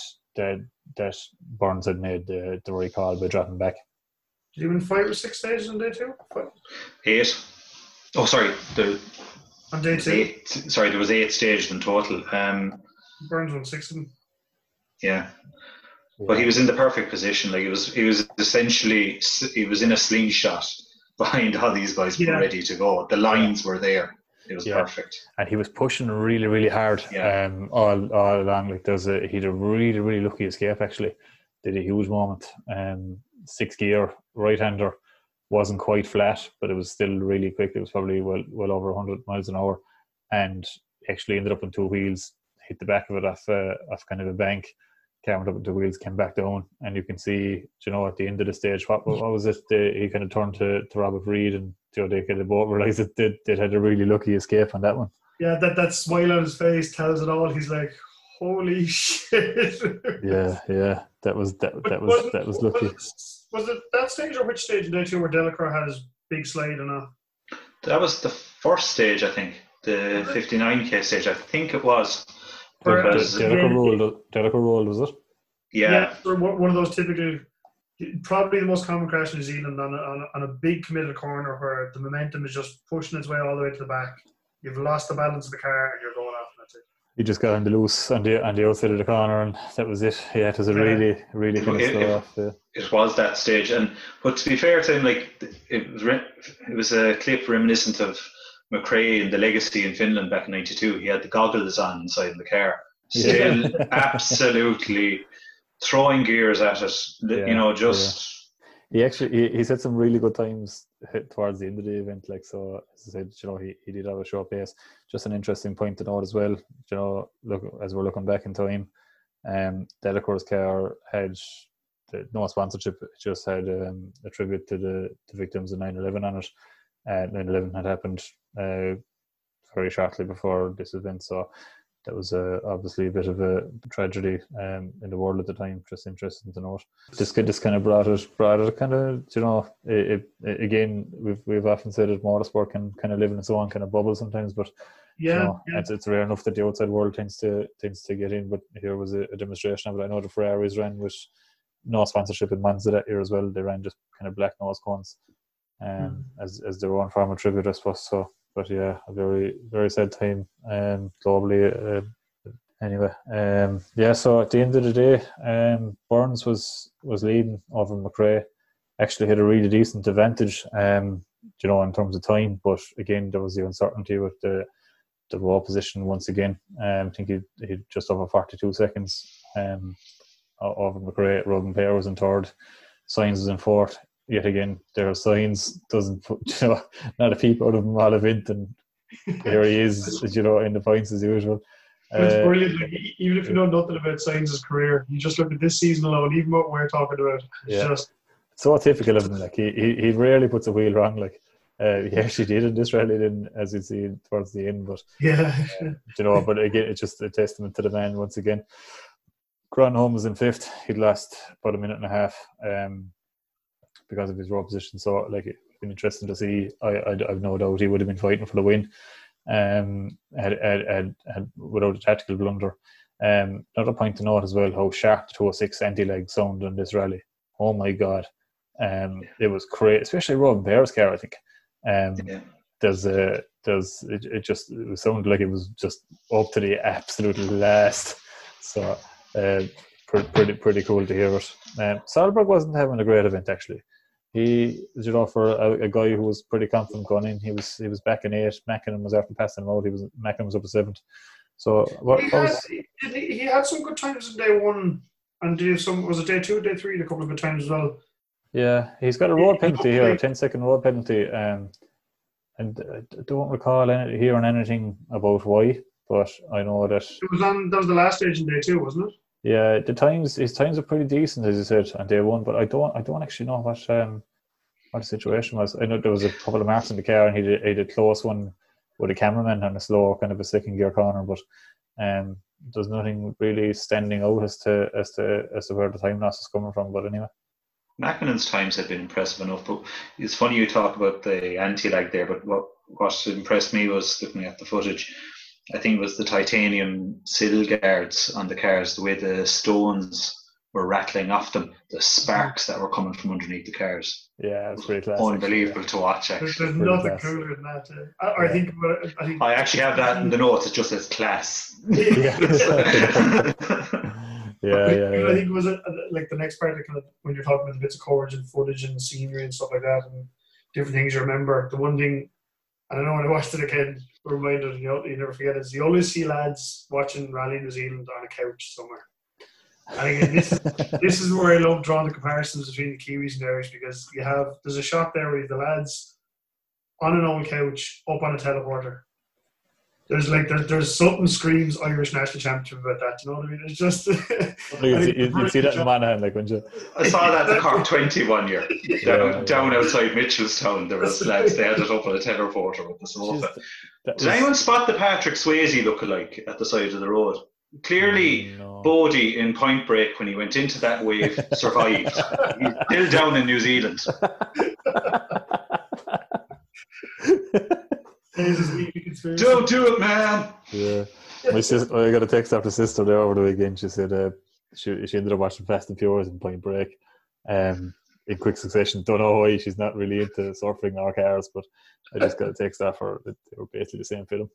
Burns had made the right call by dropping back. Did he win 5 or 6 stages on day two? 8. Oh, sorry. On day two? 8. Sorry, there was 8 stages in total. Burns won 6 of them. Yeah. But he was in the perfect position. Like, he was essentially, he was in a slingshot behind all these guys were ready to go. The lines were there. It was perfect. And he was pushing really, really hard all along. Like, he had a really, really lucky escape actually. Did a huge moment. 6th gear, right-hander, wasn't quite flat, but it was still really quick. It was probably well over 100 miles an hour, and actually ended up on 2 wheels, hit the back of it off kind of a bank, came up on 2 wheels, came back down, and you can see, at the end of the stage, what was it? He kind of turned to Robert Reid and they could have both realised that they'd had a really lucky escape on that one. Yeah, that smile on his face tells it all. He's like, holy shit. Yeah. That was lucky. Was it that stage or which stage in day two where Delacour had his big slide and all? That was the first stage, I think. The 59k stage, I think it was. Because Delacour rolled, was it? Yeah. One of those typical, probably the most common crash in New Zealand on a big committed corner where the momentum is just pushing its way all the way to the back. You've lost the balance of the car and you're going off, and that's it. He just got on the loose on the outside of the corner, and that was it. Yeah, it was a really kind of slow off. It was that stage, but to be fair to him, like it was a clip reminiscent of McRae in the Legacy in Finland back in '92. He had the goggles on inside the car, still absolutely throwing gears at it. He set some really good times towards the end of the event. Like, so, as I said, he did have a short pace. Just an interesting point to note as well. Look, as we're looking back in time, Delacour's car had no sponsorship. It just had a tribute to the victims of 9/11 on it. 9/11 had happened very shortly before this event, so that was obviously a bit of a tragedy in the world at the time. Just interesting to note. This kind of brought it kind of, again, we've often said that motorsport can kind of live in its own kind of bubble sometimes, but it's rare enough that the outside world tends to get in. But here was a demonstration of it. I know the Ferraris ran with no sponsorship in Monza that year as well. They ran just kind of black nose cones as their own form of tribute, I suppose. So. But yeah, a very, very sad time globally. Anyway, so at the end of the day, Burns was leading over McRae. Actually had a really decent advantage, in terms of time. But again, there was the uncertainty with the raw position once again. I think he just over 42 seconds over McRae. Robin Pear was in third. Sainz was in fourth. Yet again, there are signs doesn't put not a peep out of him all event, and here he is, in the points as usual. It's brilliant. Like, even if you know nothing about Sainz's career, you just look at this season alone. Even what we're talking about, it's so typical of him. Like he rarely puts a wheel wrong. Like he actually did in this rally, then as you see towards the end. But but again, it's just a testament to the man once again. Gronholm was in fifth. He'd lost about a minute and a half. Because of his raw position, so like it's been interesting to see. I've no doubt he would have been fighting for the win, had without a tactical blunder. Another point to note as well: how sharp the 206 anti-leg sounded in this rally. Oh my god, it was great, especially Robin Pear's car. I think it sounded like it was just up to the absolute last. So pretty cool to hear it. Salberg wasn't having a great event actually. He, for a guy who was pretty confident going in, he was back in 8th. Mackinnon was after passing him out. Mackinnon was up to 7th. So he had some good times in day one, and was it day 2, day 3? A couple of good times as well. Yeah, he's got a road penalty here, a 10-second road penalty, and I don't recall hearing anything about why, but I know that that was the last stage in day 2, wasn't it? Yeah, his times are pretty decent, as you said, on day 1. But I don't actually know what the situation was. I know there was a couple of marks in the car, and he did a close one with a cameraman on a slow kind of a second gear corner. But there's nothing really standing out as to where the time loss is coming from. But anyway, Mackinnon's times have been impressive enough. But it's funny you talk about the anti-lag there. But what impressed me was looking at the footage. I think it was the titanium sill guards on the cars, the way the stones were rattling off them, the sparks that were coming from underneath the cars. Yeah, it's pretty class. Unbelievable to watch, actually. There's nothing cooler than that. I actually have that in the notes. It just says class. I think it was like the next part, kind of, when you're talking about the bits of coverage and footage and scenery and stuff like that, and different things you remember. The one thing, and I know when I watched it again, reminded you never forget, is you always see lads watching Rally New Zealand on a couch somewhere. And again, this is where I love drawing the comparisons between the Kiwis and the Irish, because there's a shot there where the lads on an old couch up on a teleporter. there's something screams Irish national championship about that. You know what I mean? It's just you see that in Monaghan, like when you. I saw that at the Cork 20 one year. Down outside Mitchelstown, there was lads, they had it up on a teleporter with the sofa. Did anyone spot the Patrick Swayze lookalike at the side of the road? Clearly, Bodie in Point Break, when he went into that wave, survived. He's still down in New Zealand. Don't do it, man. Yeah, my sister. I got a text after sister there over the weekend. She said she ended up watching Fast and Furious and Point Break, in quick succession. Don't know why. She's not really into surfing or cars, but I just got a text off her that they were basically the same film.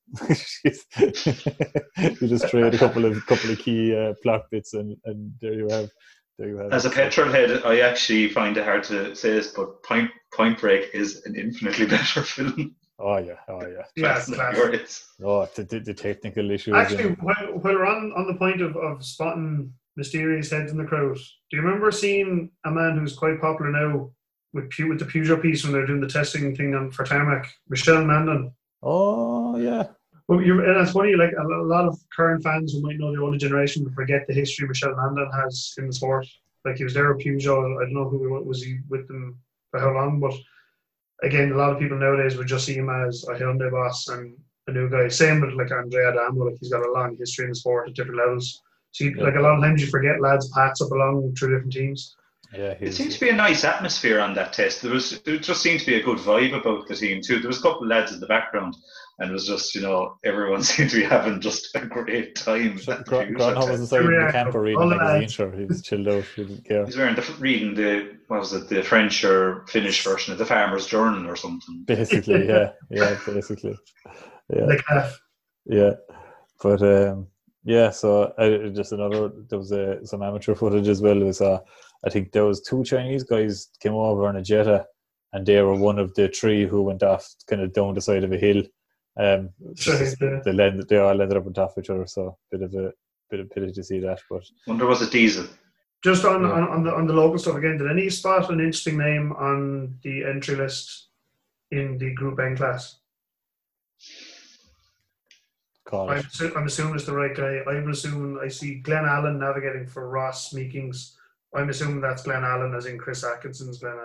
You just trade a couple of key plot bits, and there you have. As a petrol head, I actually find it hard to say this, but Point Break is an infinitely better film. Oh yeah. Yeah, the technical issues. Actually, while we're on the point of spotting mysterious heads in the crowd, do you remember seeing a man who's quite popular now with the Peugeot piece when they're doing the testing thing for tarmac, Michel Mandan? Oh yeah. Well, and it's funny, like a lot of current fans who might know the older generation will forget the history Michel Mandan has in the sport. Like he was there with Peugeot. I don't know who was he with them for how long, but again, a lot of people nowadays would just see him as a Hyundai boss and a new guy. Same with like Andrea Adamo, like he's got a long history in the sport at different levels. So like a lot of times you forget lads' paths up along through different teams. Yeah, it seemed to be a nice atmosphere on that test. There just seemed to be a good vibe about the team too. There was a couple of lads in the background, and it was just, everyone seemed to be having just a great time. Grant was inside the camper reading a magazine. Sure, he was chilled out. He didn't care. He's reading the French or Finnish version of the Farmer's Journal or something. Basically, basically, yeah. Yeah, but so just another. There was some amateur footage as well. It was I think there was 2 Chinese guys came over in a Jetta, and they were one of the 3 who went off kind of down the side of a hill. They all ended up on top of each other, so bit of pity to see that. But wonder was it diesel? Just on the local stuff again. Did any spot an interesting name on the entry list in the Group N class? I'm assuming it's the right guy. I'm assuming I see Glenn Allen navigating for Ross Meekings. I'm assuming that's Glenn Allen, as in Chris Atkinson's Glenn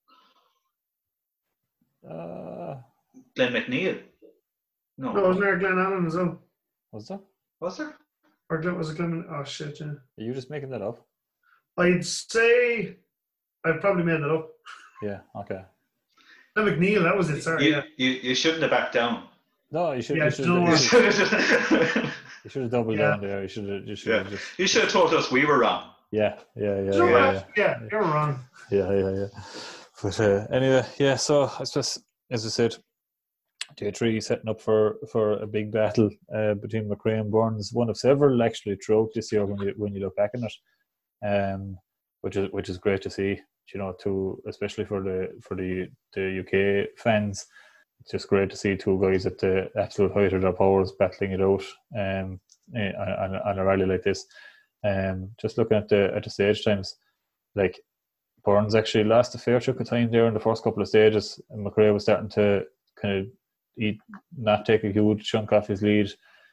Allen. Glenn McNeil. No, wasn't there Glenn Allen as well? Was there? Or was it Glenn? Oh shit! Yeah. Are you just making that up? I'd say I've probably made that up. Yeah. Okay. Glenn McNeil, that was it. Sorry. You shouldn't have backed down. No, you should. Yeah, you should have doubled down there. You should have told us we were wrong. Yeah, you're wrong. Yeah. But anyway, so I suppose, as I said, Day 3 setting up for a big battle between McRae and Burns, one of several actually throughout this year when you look back on it, which is great to see. Especially for the UK fans, it's just great to see 2 guys at the absolute height of their powers battling it out on a rally like this. Just looking at the stage times, like Burns actually lost a fair chunk of time there in the first couple of stages, and McRae was starting to kind of not take a huge chunk off his lead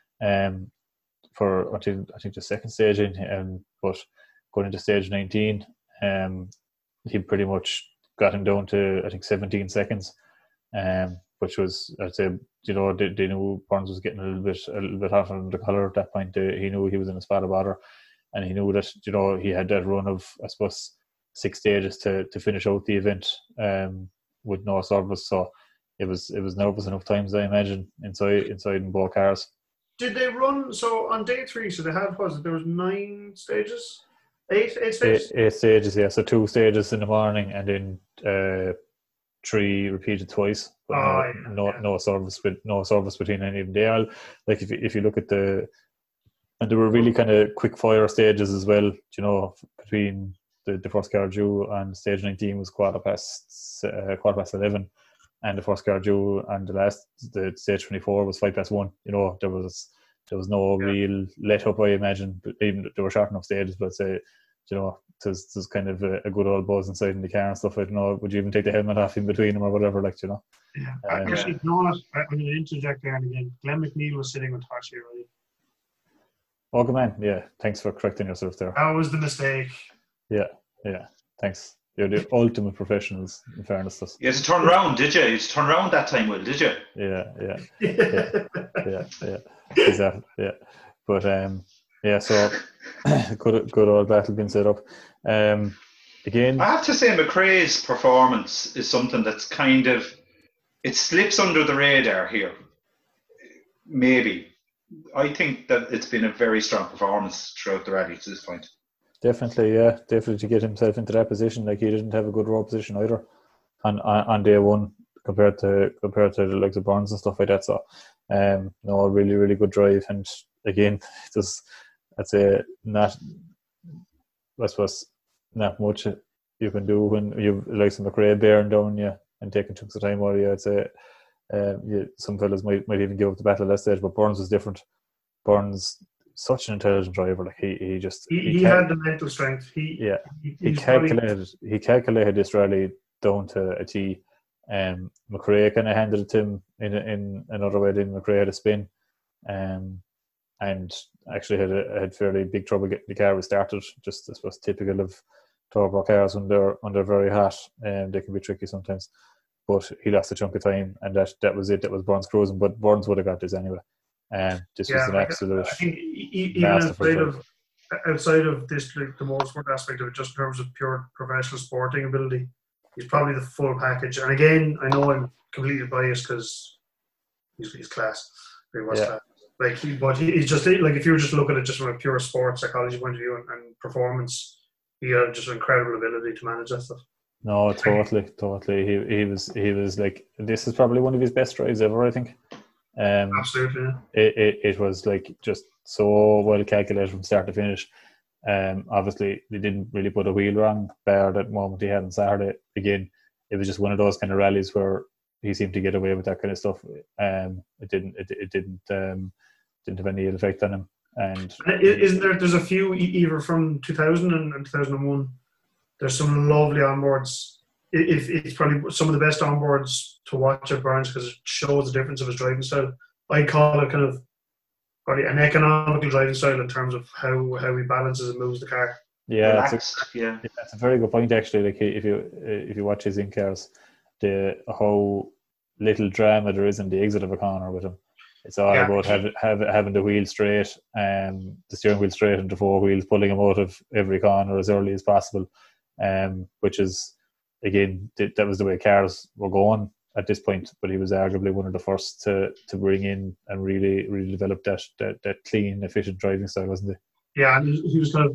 for until I think the second stage but going into stage 19, he pretty much got him down to I think 17 seconds, which was, I'd say, they knew Burns was getting a little bit hot on the collar at that point. He knew he was in a spot of bother, and he knew that he had that run of, I suppose, 6 stages to finish out the event with no service. So it was nervous enough times, I imagine, inside in both cars. Did they run so on day 3? So they had there was 9 stages, 8 stages. 8 stages, yeah. So 2 stages in the morning, and then 3 repeated twice. But no service between any of them. They all, like if you look at and there were really kind of quick fire stages as well. Between the first car due and stage 19 was quarter past 11, and the first car due and the stage 24 was 1:05. There was no real let up, I imagine. But even they were short enough stages, but say, there's kind of a good old buzz inside in the car and stuff. I don't know, would you even take the helmet off in between them or whatever? Yeah. Actually, you know what? I'm going to interject there and again. Glenn McNeil was sitting with Tashi O'Reilly. Oh, good man. Yeah, thanks for correcting yourself there. That was the mistake. Yeah, thanks. You're the ultimate professionals, in fairness to us. You had to turn around, did you? You had to turn around that time, Will, did you? Yeah. Exactly. Yeah, but so good old battle being set up. Again, I have to say, McRae's performance is something that's kind of, it slips under the radar here. Maybe. I think that it's been a very strong performance throughout the rally to this point. Definitely to get himself into that position. Like, he didn't have a good raw position either on day one compared to the likes of Burns and stuff like that. So, no, really, really good drive. And again, I'd say not much you can do when you've like some McRae bearing down you and taking chunks of time out of you. I'd say some fellas might even give up the battle at that stage, but Burns was different. Burns, such an intelligent driver. Like he had the mental strength. He calculated this rally down to a T. McRae kind of handed it to him in another way. Then McRae had a spin, and actually had fairly big trouble getting the car restarted. Just, I suppose, typical of turbo cars when they're very hot, and they can be tricky sometimes. But he lost a chunk of time, and that was it. That was Burns cruising, but Burns would have got this anyway. This was an absolute. I think even outside of this, like the motorsport aspect of it, just in terms of pure professional sporting ability, he's probably the full package. And again, I know I'm completely biased because he's class. He was class. But he's just like, if you were just looking at it just from a pure sports psychology point of view and performance, he had just an incredible ability to manage that stuff. No, totally. He was like, this is probably one of his best drives ever, I think. Absolutely. It was like just so well calculated from start to finish. Obviously, they didn't really put a wheel wrong, bar that moment he had on Saturday. Again, it was just one of those kind of rallies where he seemed to get away with that kind of stuff. It didn't have any ill effect on him. And there's a few either from 2000 and 2001. There's some lovely onboards. It's probably some of the best onboards to watch at Burns because it shows the difference of his driving style. I call it kind of probably an economical driving style in terms of how he balances and moves the car. Yeah, it's a very good point actually. Like, if you watch his in-cars, how little drama there is in the exit of a corner with him. It's all about having the wheel straight, the steering wheel straight, and the four wheels pulling him out of every corner as early as possible. Which is, again, that was the way cars were going at this point. But he was arguably one of the first to bring in and really, really develop that clean, efficient driving style, wasn't he? Yeah, and he was kind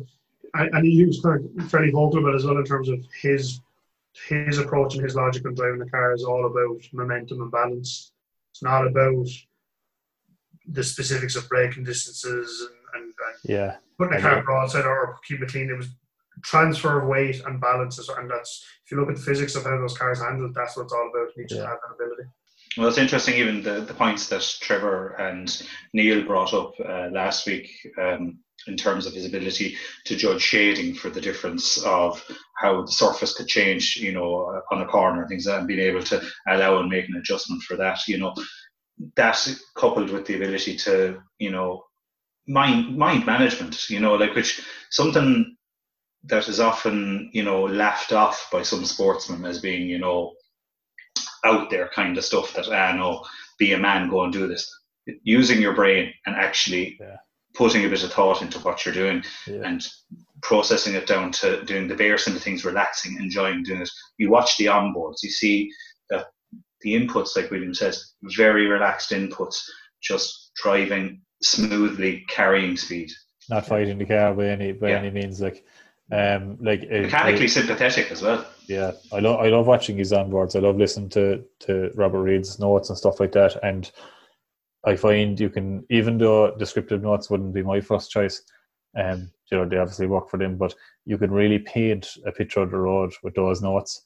of fairly vocal about it as well in terms of his approach and his logic on driving the car is all about momentum and balance. It's not about the specifics of braking distances and putting the car broadside or keep it clean. It was transfer of weight and balance, and that's, if you look at the physics of how those cars handle, that's what it's all about. You just have that ability. Well, it's interesting, even the points that Trevor and Neil brought up last week in terms of his ability to judge shading for the difference of how the surface could change, on a corner and things like that, and being able to allow and make an adjustment for that, that coupled with the ability to, mind management, which something that is often, laughed off by some sportsmen as being, out there kind of stuff that, no, be a man, go and do this. Using your brain and actually putting a bit of thought into what you're doing and processing it down to doing the bare simple things, relaxing, enjoying doing it. You watch the onboards, you see that the inputs, like William says, very relaxed inputs, just driving smoothly, carrying speed. Not fighting the car by any means, mechanically sympathetic as well. Yeah, I love watching his onboards. I love listening to Robert Reed's notes and stuff like that. And I find you can, even though descriptive notes wouldn't be my first choice, they obviously work for them, but you can really paint a picture of the road with those notes.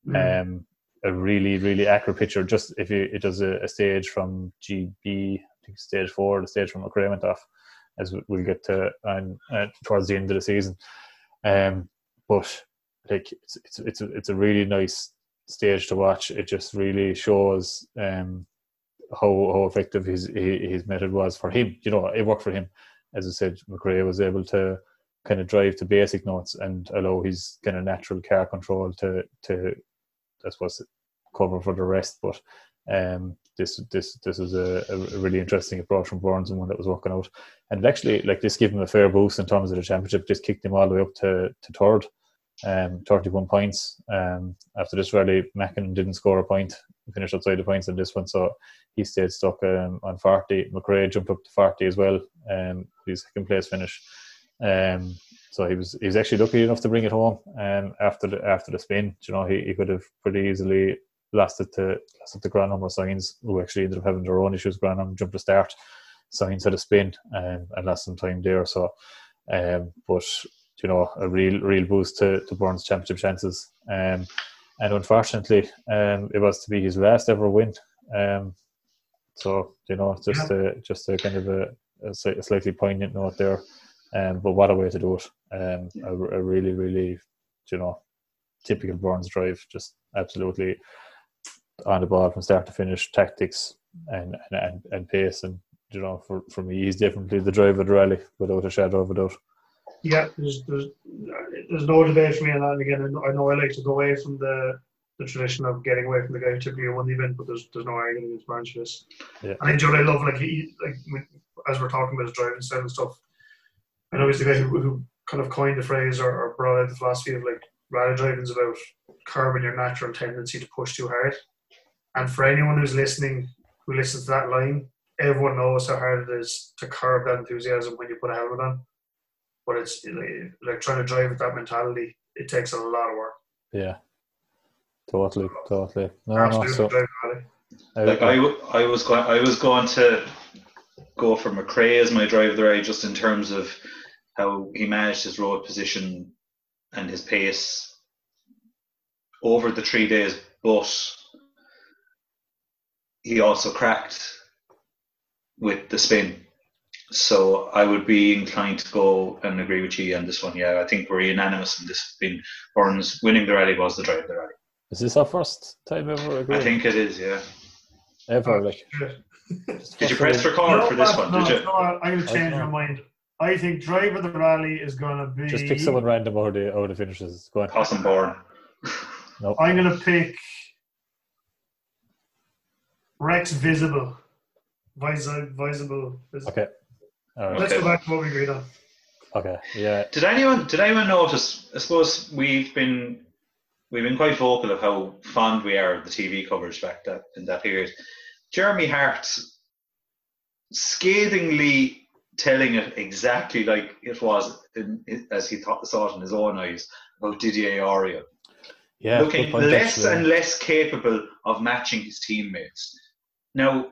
A really, really accurate picture. Just if it does a stage from GB, I think stage 4, the stage from McRae went off, as we'll get to towards the end of the season. But like it's a really nice stage to watch. It just really shows how effective his method was for him. It worked for him. As I said, McRae was able to kind of drive to basic notes and allow his kind of natural car control to I suppose cover for the rest. But this is a really interesting approach from Burns and one that was working out. And actually, this gave him a fair boost in terms of the championship. Just kicked him all the way up to third. 31 points. After this rally, Mackin didn't score a point. He finished outside the points in this one, so he stayed stuck on 40. McRae jumped up to 40 as well. His second place finish. So he was actually lucky enough to bring it home. After the spin, he could have pretty easily lost it to Granham or Signs, who actually ended up having their own issues. Granham jumped to start, Signs had a spin and lost some time there. So, but a real boost to Burns' championship chances. And unfortunately, it was to be his last ever win. So just a kind of a slightly poignant note there. But what a way to do it. A really, really, typical Burns drive. Just absolutely on the ball from start to finish, tactics and pace. And, for me, he's definitely the driver of the rally, without a shadow of a doubt. Yeah, there's no debate for me on that. And again, I know I like to go away from the tradition of getting away from the guy who typically won the event, but there's no argument against Burns for this. Yeah. And I love as we're talking about his driving style and stuff. I know he's the guy who kind of coined the phrase or brought out the philosophy of rally driving is about curbing your natural tendency to push too hard. And for anyone who listens to that line, everyone knows how hard it is to curb that enthusiasm when you put a helmet on. But it's like trying to drive with that mentality. It takes a lot of work. Yeah, totally. I was going to go for McRae as my driver of the rally, just in terms of how he managed his road position and his pace over the 3 days, but he also cracked with the spin. So I would be inclined to go and agree with you on this one. Yeah, I think we're unanimous in this. Burns winning the rally was the drive of the rally. Is this our first time ever agreeing? I think it is, yeah. Ever, Did you press record for this one? Did you? No, I'm going to change my mind. I think drive of the rally is going to be... Just pick someone random out of the finishes. Go on. Possenborn. Nope. I'm going to pick Rex Visible. Visible. Okay. All right. Let's go back to what we agreed on. Okay. Yeah. Did anyone notice? I suppose we've been quite vocal of how fond we are of the TV coverage back in that period. Jeremy Hart scathingly telling it exactly like it was as he saw it in his own eyes about Didier Auriol. Yeah. Looking less and less capable of matching his teammates. Now,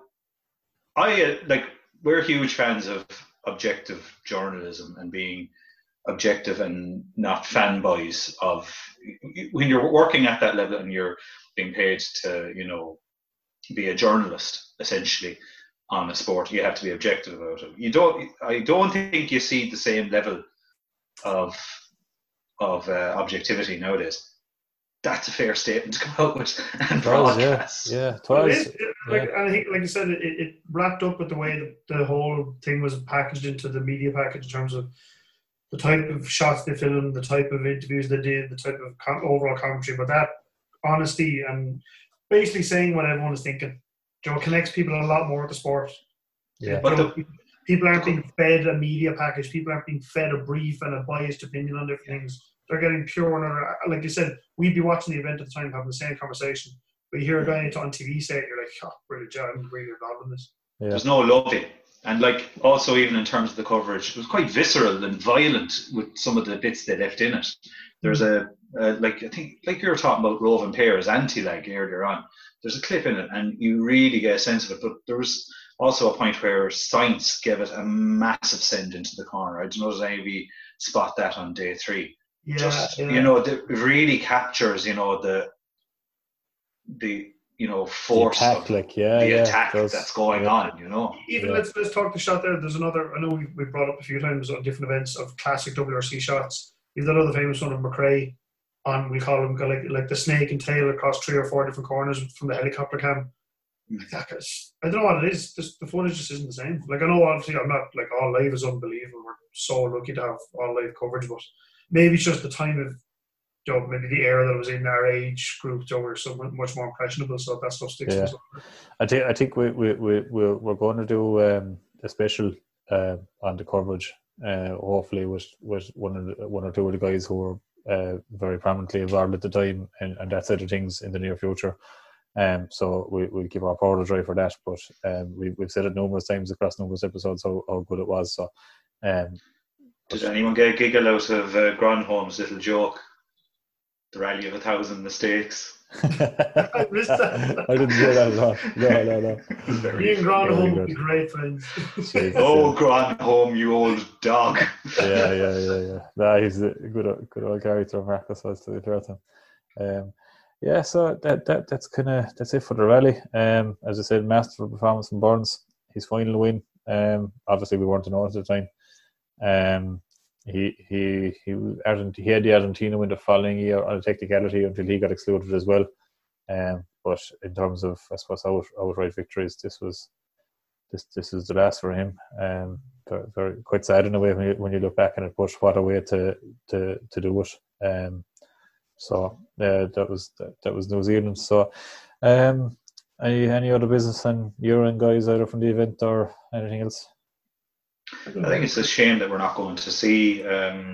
we're huge fans of objective journalism and being objective and not fanboys of when you're working at that level and you're being paid to, be a journalist essentially on a sport, you have to be objective about it. I don't think you see the same level of objectivity nowadays. That's a fair statement to come out with and broadcast. Yeah, twice. And I think, like you said, it wrapped up with the way that the whole thing was packaged into the media package in terms of the type of shots they filmed, the type of interviews they did, the type of overall commentary. But that honesty and basically saying what everyone is thinking, connects people a lot more with the sport. Yeah. But people aren't being fed a media package. People aren't being fed a brief and a biased opinion on different things. They're getting pure, like you said, we'd be watching the event at the time having the same conversation. But you hear a guy on TV say it, you're like, oh, brilliant job, I'm really involved in this. Yeah. There's no loving. And also even in terms of the coverage, it was quite visceral and violent with some of the bits they left in it. There's I think, like you were talking about Roving Pairs anti-lag earlier on, there's a clip in it and you really get a sense of it. But there was also a point where Sainz gave it a massive send into the corner. I don't know if anybody spot that on day 3. Yeah, it really captures, the force the attack, the attack that's going on, Even let's talk the shot there. There's another, I know we've brought up a few times on different events of classic WRC shots. You've that other famous one of McRae on, we call them like the snake and tail across 3 or 4 different corners from the helicopter cam. Like, I don't know what it is. The footage just isn't the same. Like, I know obviously I'm not like all live is unbelievable. We're so lucky to have all live coverage, but maybe it's just the time of, you know, maybe the era that was in our age group, so we're so much more impressionable. So that stuff sticks. Yeah. I think we're going to do a special on the coverage. Hopefully with one or two of the guys who were very prominently involved at the time and that side of things in the near future. So we'll give our powder dry for that. But we've said it numerous times across numerous episodes how good it was. So did anyone get a giggle out of Gronholm's little joke? The Rally of 1,000 Mistakes. I missed that. I didn't hear that at all. No. Me and Gronholm would be great friends. Oh, Gronholm, you old dog. Yeah. Nah, he's a good old character, Marcus was, to be fair to him. Yeah, so that's it for the rally. As I said, masterful performance from Burns. His final win. Obviously, we weren't to know at the time. He had the Argentina win the following year on a technicality until he got excluded as well. But in terms of, I suppose, outright victories, this was the last for him. Very, very quite sad in a way when you look back on it. But what a way to do it. So that was New Zealand. So any other business on your end, guys, either from the event or anything else? I think it's a shame that we're not going to see.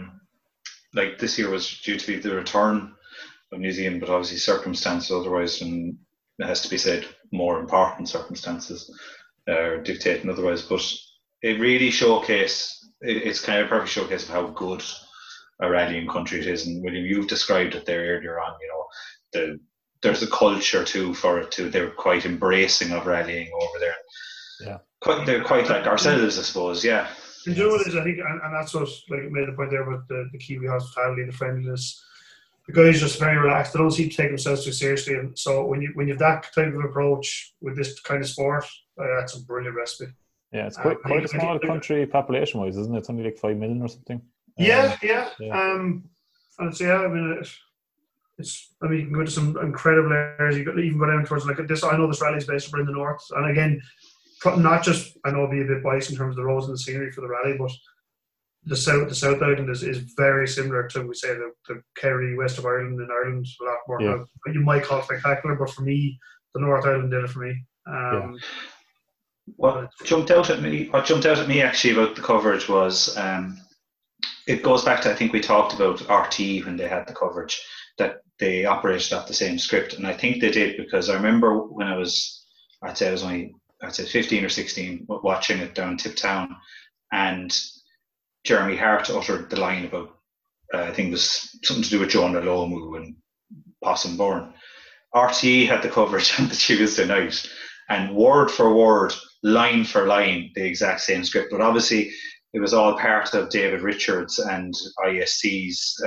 Like this year was due to be the return of New Zealand, but obviously circumstances otherwise, and it has to be said, more important circumstances are dictating otherwise. But it really showcased. It's kind of a perfect showcase of how good a rallying country it is. And William, you've described it there earlier on. You know, there's a culture too for it too. They're quite embracing of rallying over there. Yeah. They're quite like ourselves, I suppose. Yeah. And you know what it is, I think, and that's what like made the point there with the Kiwi hospitality, the friendliness. The guys just very relaxed. They don't seem to take themselves too seriously, and so when you have that type of approach with this kind of sport, that's a brilliant recipe. Yeah, it's quite a small country population-wise, isn't it? It's only like 5 million or something. Yeah. And it's, I mean, it's. I mean, you can go to some incredible areas. You can even go down towards like this. I know this rally is based over in the north, and again, not just, I know it'll be a bit biased in terms of the roads and the scenery for the rally, but the South Island is very similar to, we say, the Kerry, west of Ireland in Ireland, a lot more, what you might call spectacular, but for me, the North Island did it for me. What jumped out at me actually about the coverage was, it goes back to, I think we talked about RT when they had the coverage, that they operated off the same script, and I think they did because I remember when I'd say 15 or 16, watching it down Tip Town, and Jeremy Hart uttered the line about, I think it was something to do with Jonah Lomu and Possum Bourne. RTE had the coverage on the Tuesday night, and word for word, line for line, the exact same script. But obviously, it was all part of David Richards and ISC's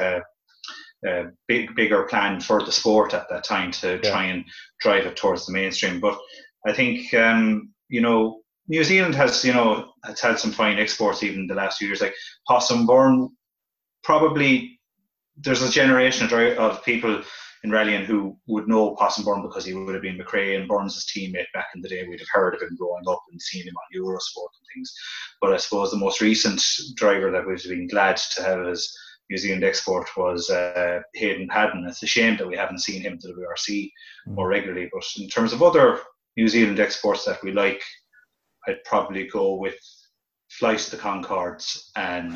bigger plan for the sport at that time to try and drive it towards the mainstream. But I think, New Zealand has had some fine exports even the last few years. Like Possum Bourne, probably there's a generation of people in rallying who would know Possum Bourne because he would have been McRae and Burns' teammate back in the day. We'd have heard of him growing up and seen him on Eurosport and things. But I suppose the most recent driver that we've been glad to have as New Zealand export was Hayden Paddon. It's a shame that we haven't seen him to the WRC more regularly. But in terms of other New Zealand exports that we like, I'd probably go with Flights to the Concords and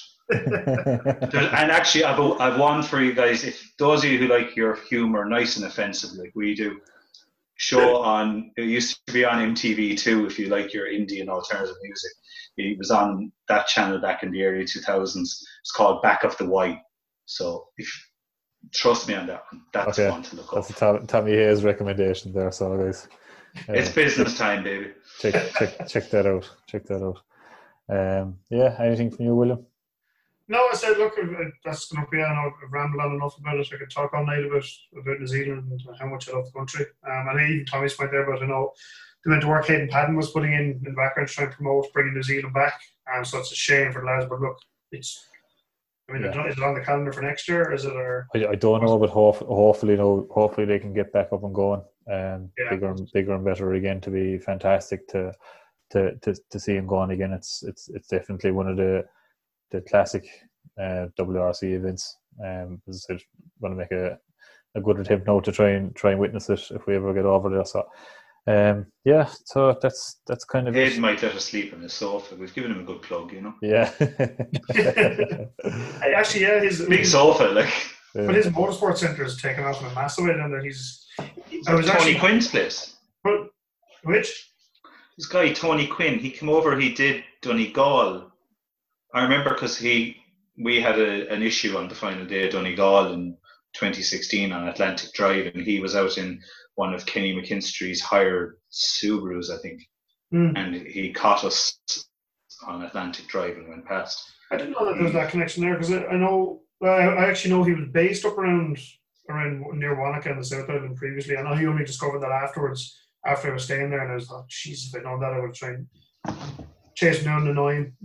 and actually I've one for you guys. If those of you who like your humour nice and offensive like we do, show on, it used to be on MTV2 if you like your indie and alternative music. It was on that channel back in the early 2000s. It's called Back of the White. So trust me on that one. That's one to look up. That's Tommy Hayes' recommendation there, so guys. It's business time, baby. Check that out. Check that out. Anything from you, William? No, I said, look, that's going to be, I've rambled on enough about it. I could talk all night about New Zealand and how much I love the country. And even Tommy's point there, but I know the amount of work Hayden Paddon was putting in the background to try and promote bringing New Zealand back. So it's a shame for the lads, but look, it's I mean, is it on the calendar for next year, or is it? I don't know, but hopefully they can get back up and going, bigger and better again. To be fantastic to see him going again. It's definitely one of the classic WRC events. As I said, want to make a good attempt now to try and witness it if we ever get over there. So. So that's kind of Ed might let us sleep on his sofa. We've given him a good plug, Yeah. Actually, his big sofa, like. But his motorsport centre is taken off in a massive way down there. Tony Quinn's place. Which? This guy Tony Quinn. He came over. He did Donegal. I remember because we had an issue on the final day of Donegal in 2016 on Atlantic Drive, and he was out in one of Kenny McKinstry's hired Subarus, I think. And he caught us on Atlantic Drive and went past. I didn't know that there was that connection there, because I actually know he was based up around near Wanaka in the South Island previously. I know he only discovered that afterwards, after I was staying there, and I was like, jeez, if I'd known that, I would try and chase him down and annoy him.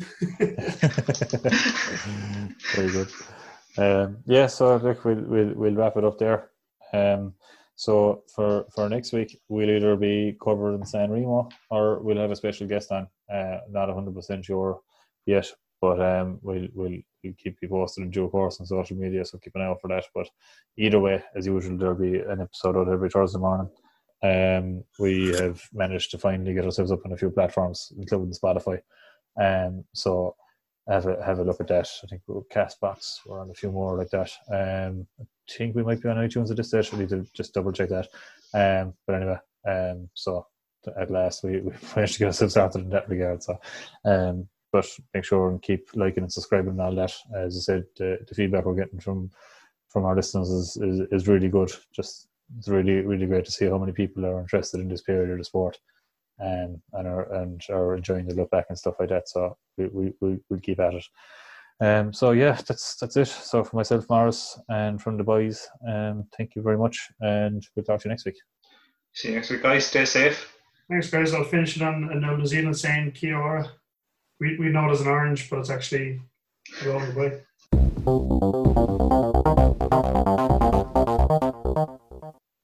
Very good. So look, we'll wrap it up there. So for next week, we'll either be covering San Remo or we'll have a special guest on. Not 100% sure yet, but we'll keep you posted in due course on social media, so keep an eye out for that. But either way, as usual, there'll be an episode out every Thursday morning. We have managed to finally get ourselves up on a few platforms, including Spotify. So have a look at that. I think we're Castbox. We're on a few more like that. I think we might be on iTunes at this stage. We need to just double check that. But anyway, so at last we managed to get ourselves started in that regard. So, but make sure and keep liking and subscribing and all that. As I said, the feedback we're getting from our listeners is really good. Just it's really, really great to see how many people are interested in this period of the sport. And are enjoying the look back and stuff like that. So we'll keep at it. So that's it. So for myself, Morris, and from the boys, thank you very much, and we'll talk to you next week. See you next week, guys. Stay safe. Thanks, guys. I'll finish it on New Zealand saying Kia ora. We know it as an orange, but it's actually a rolling boy.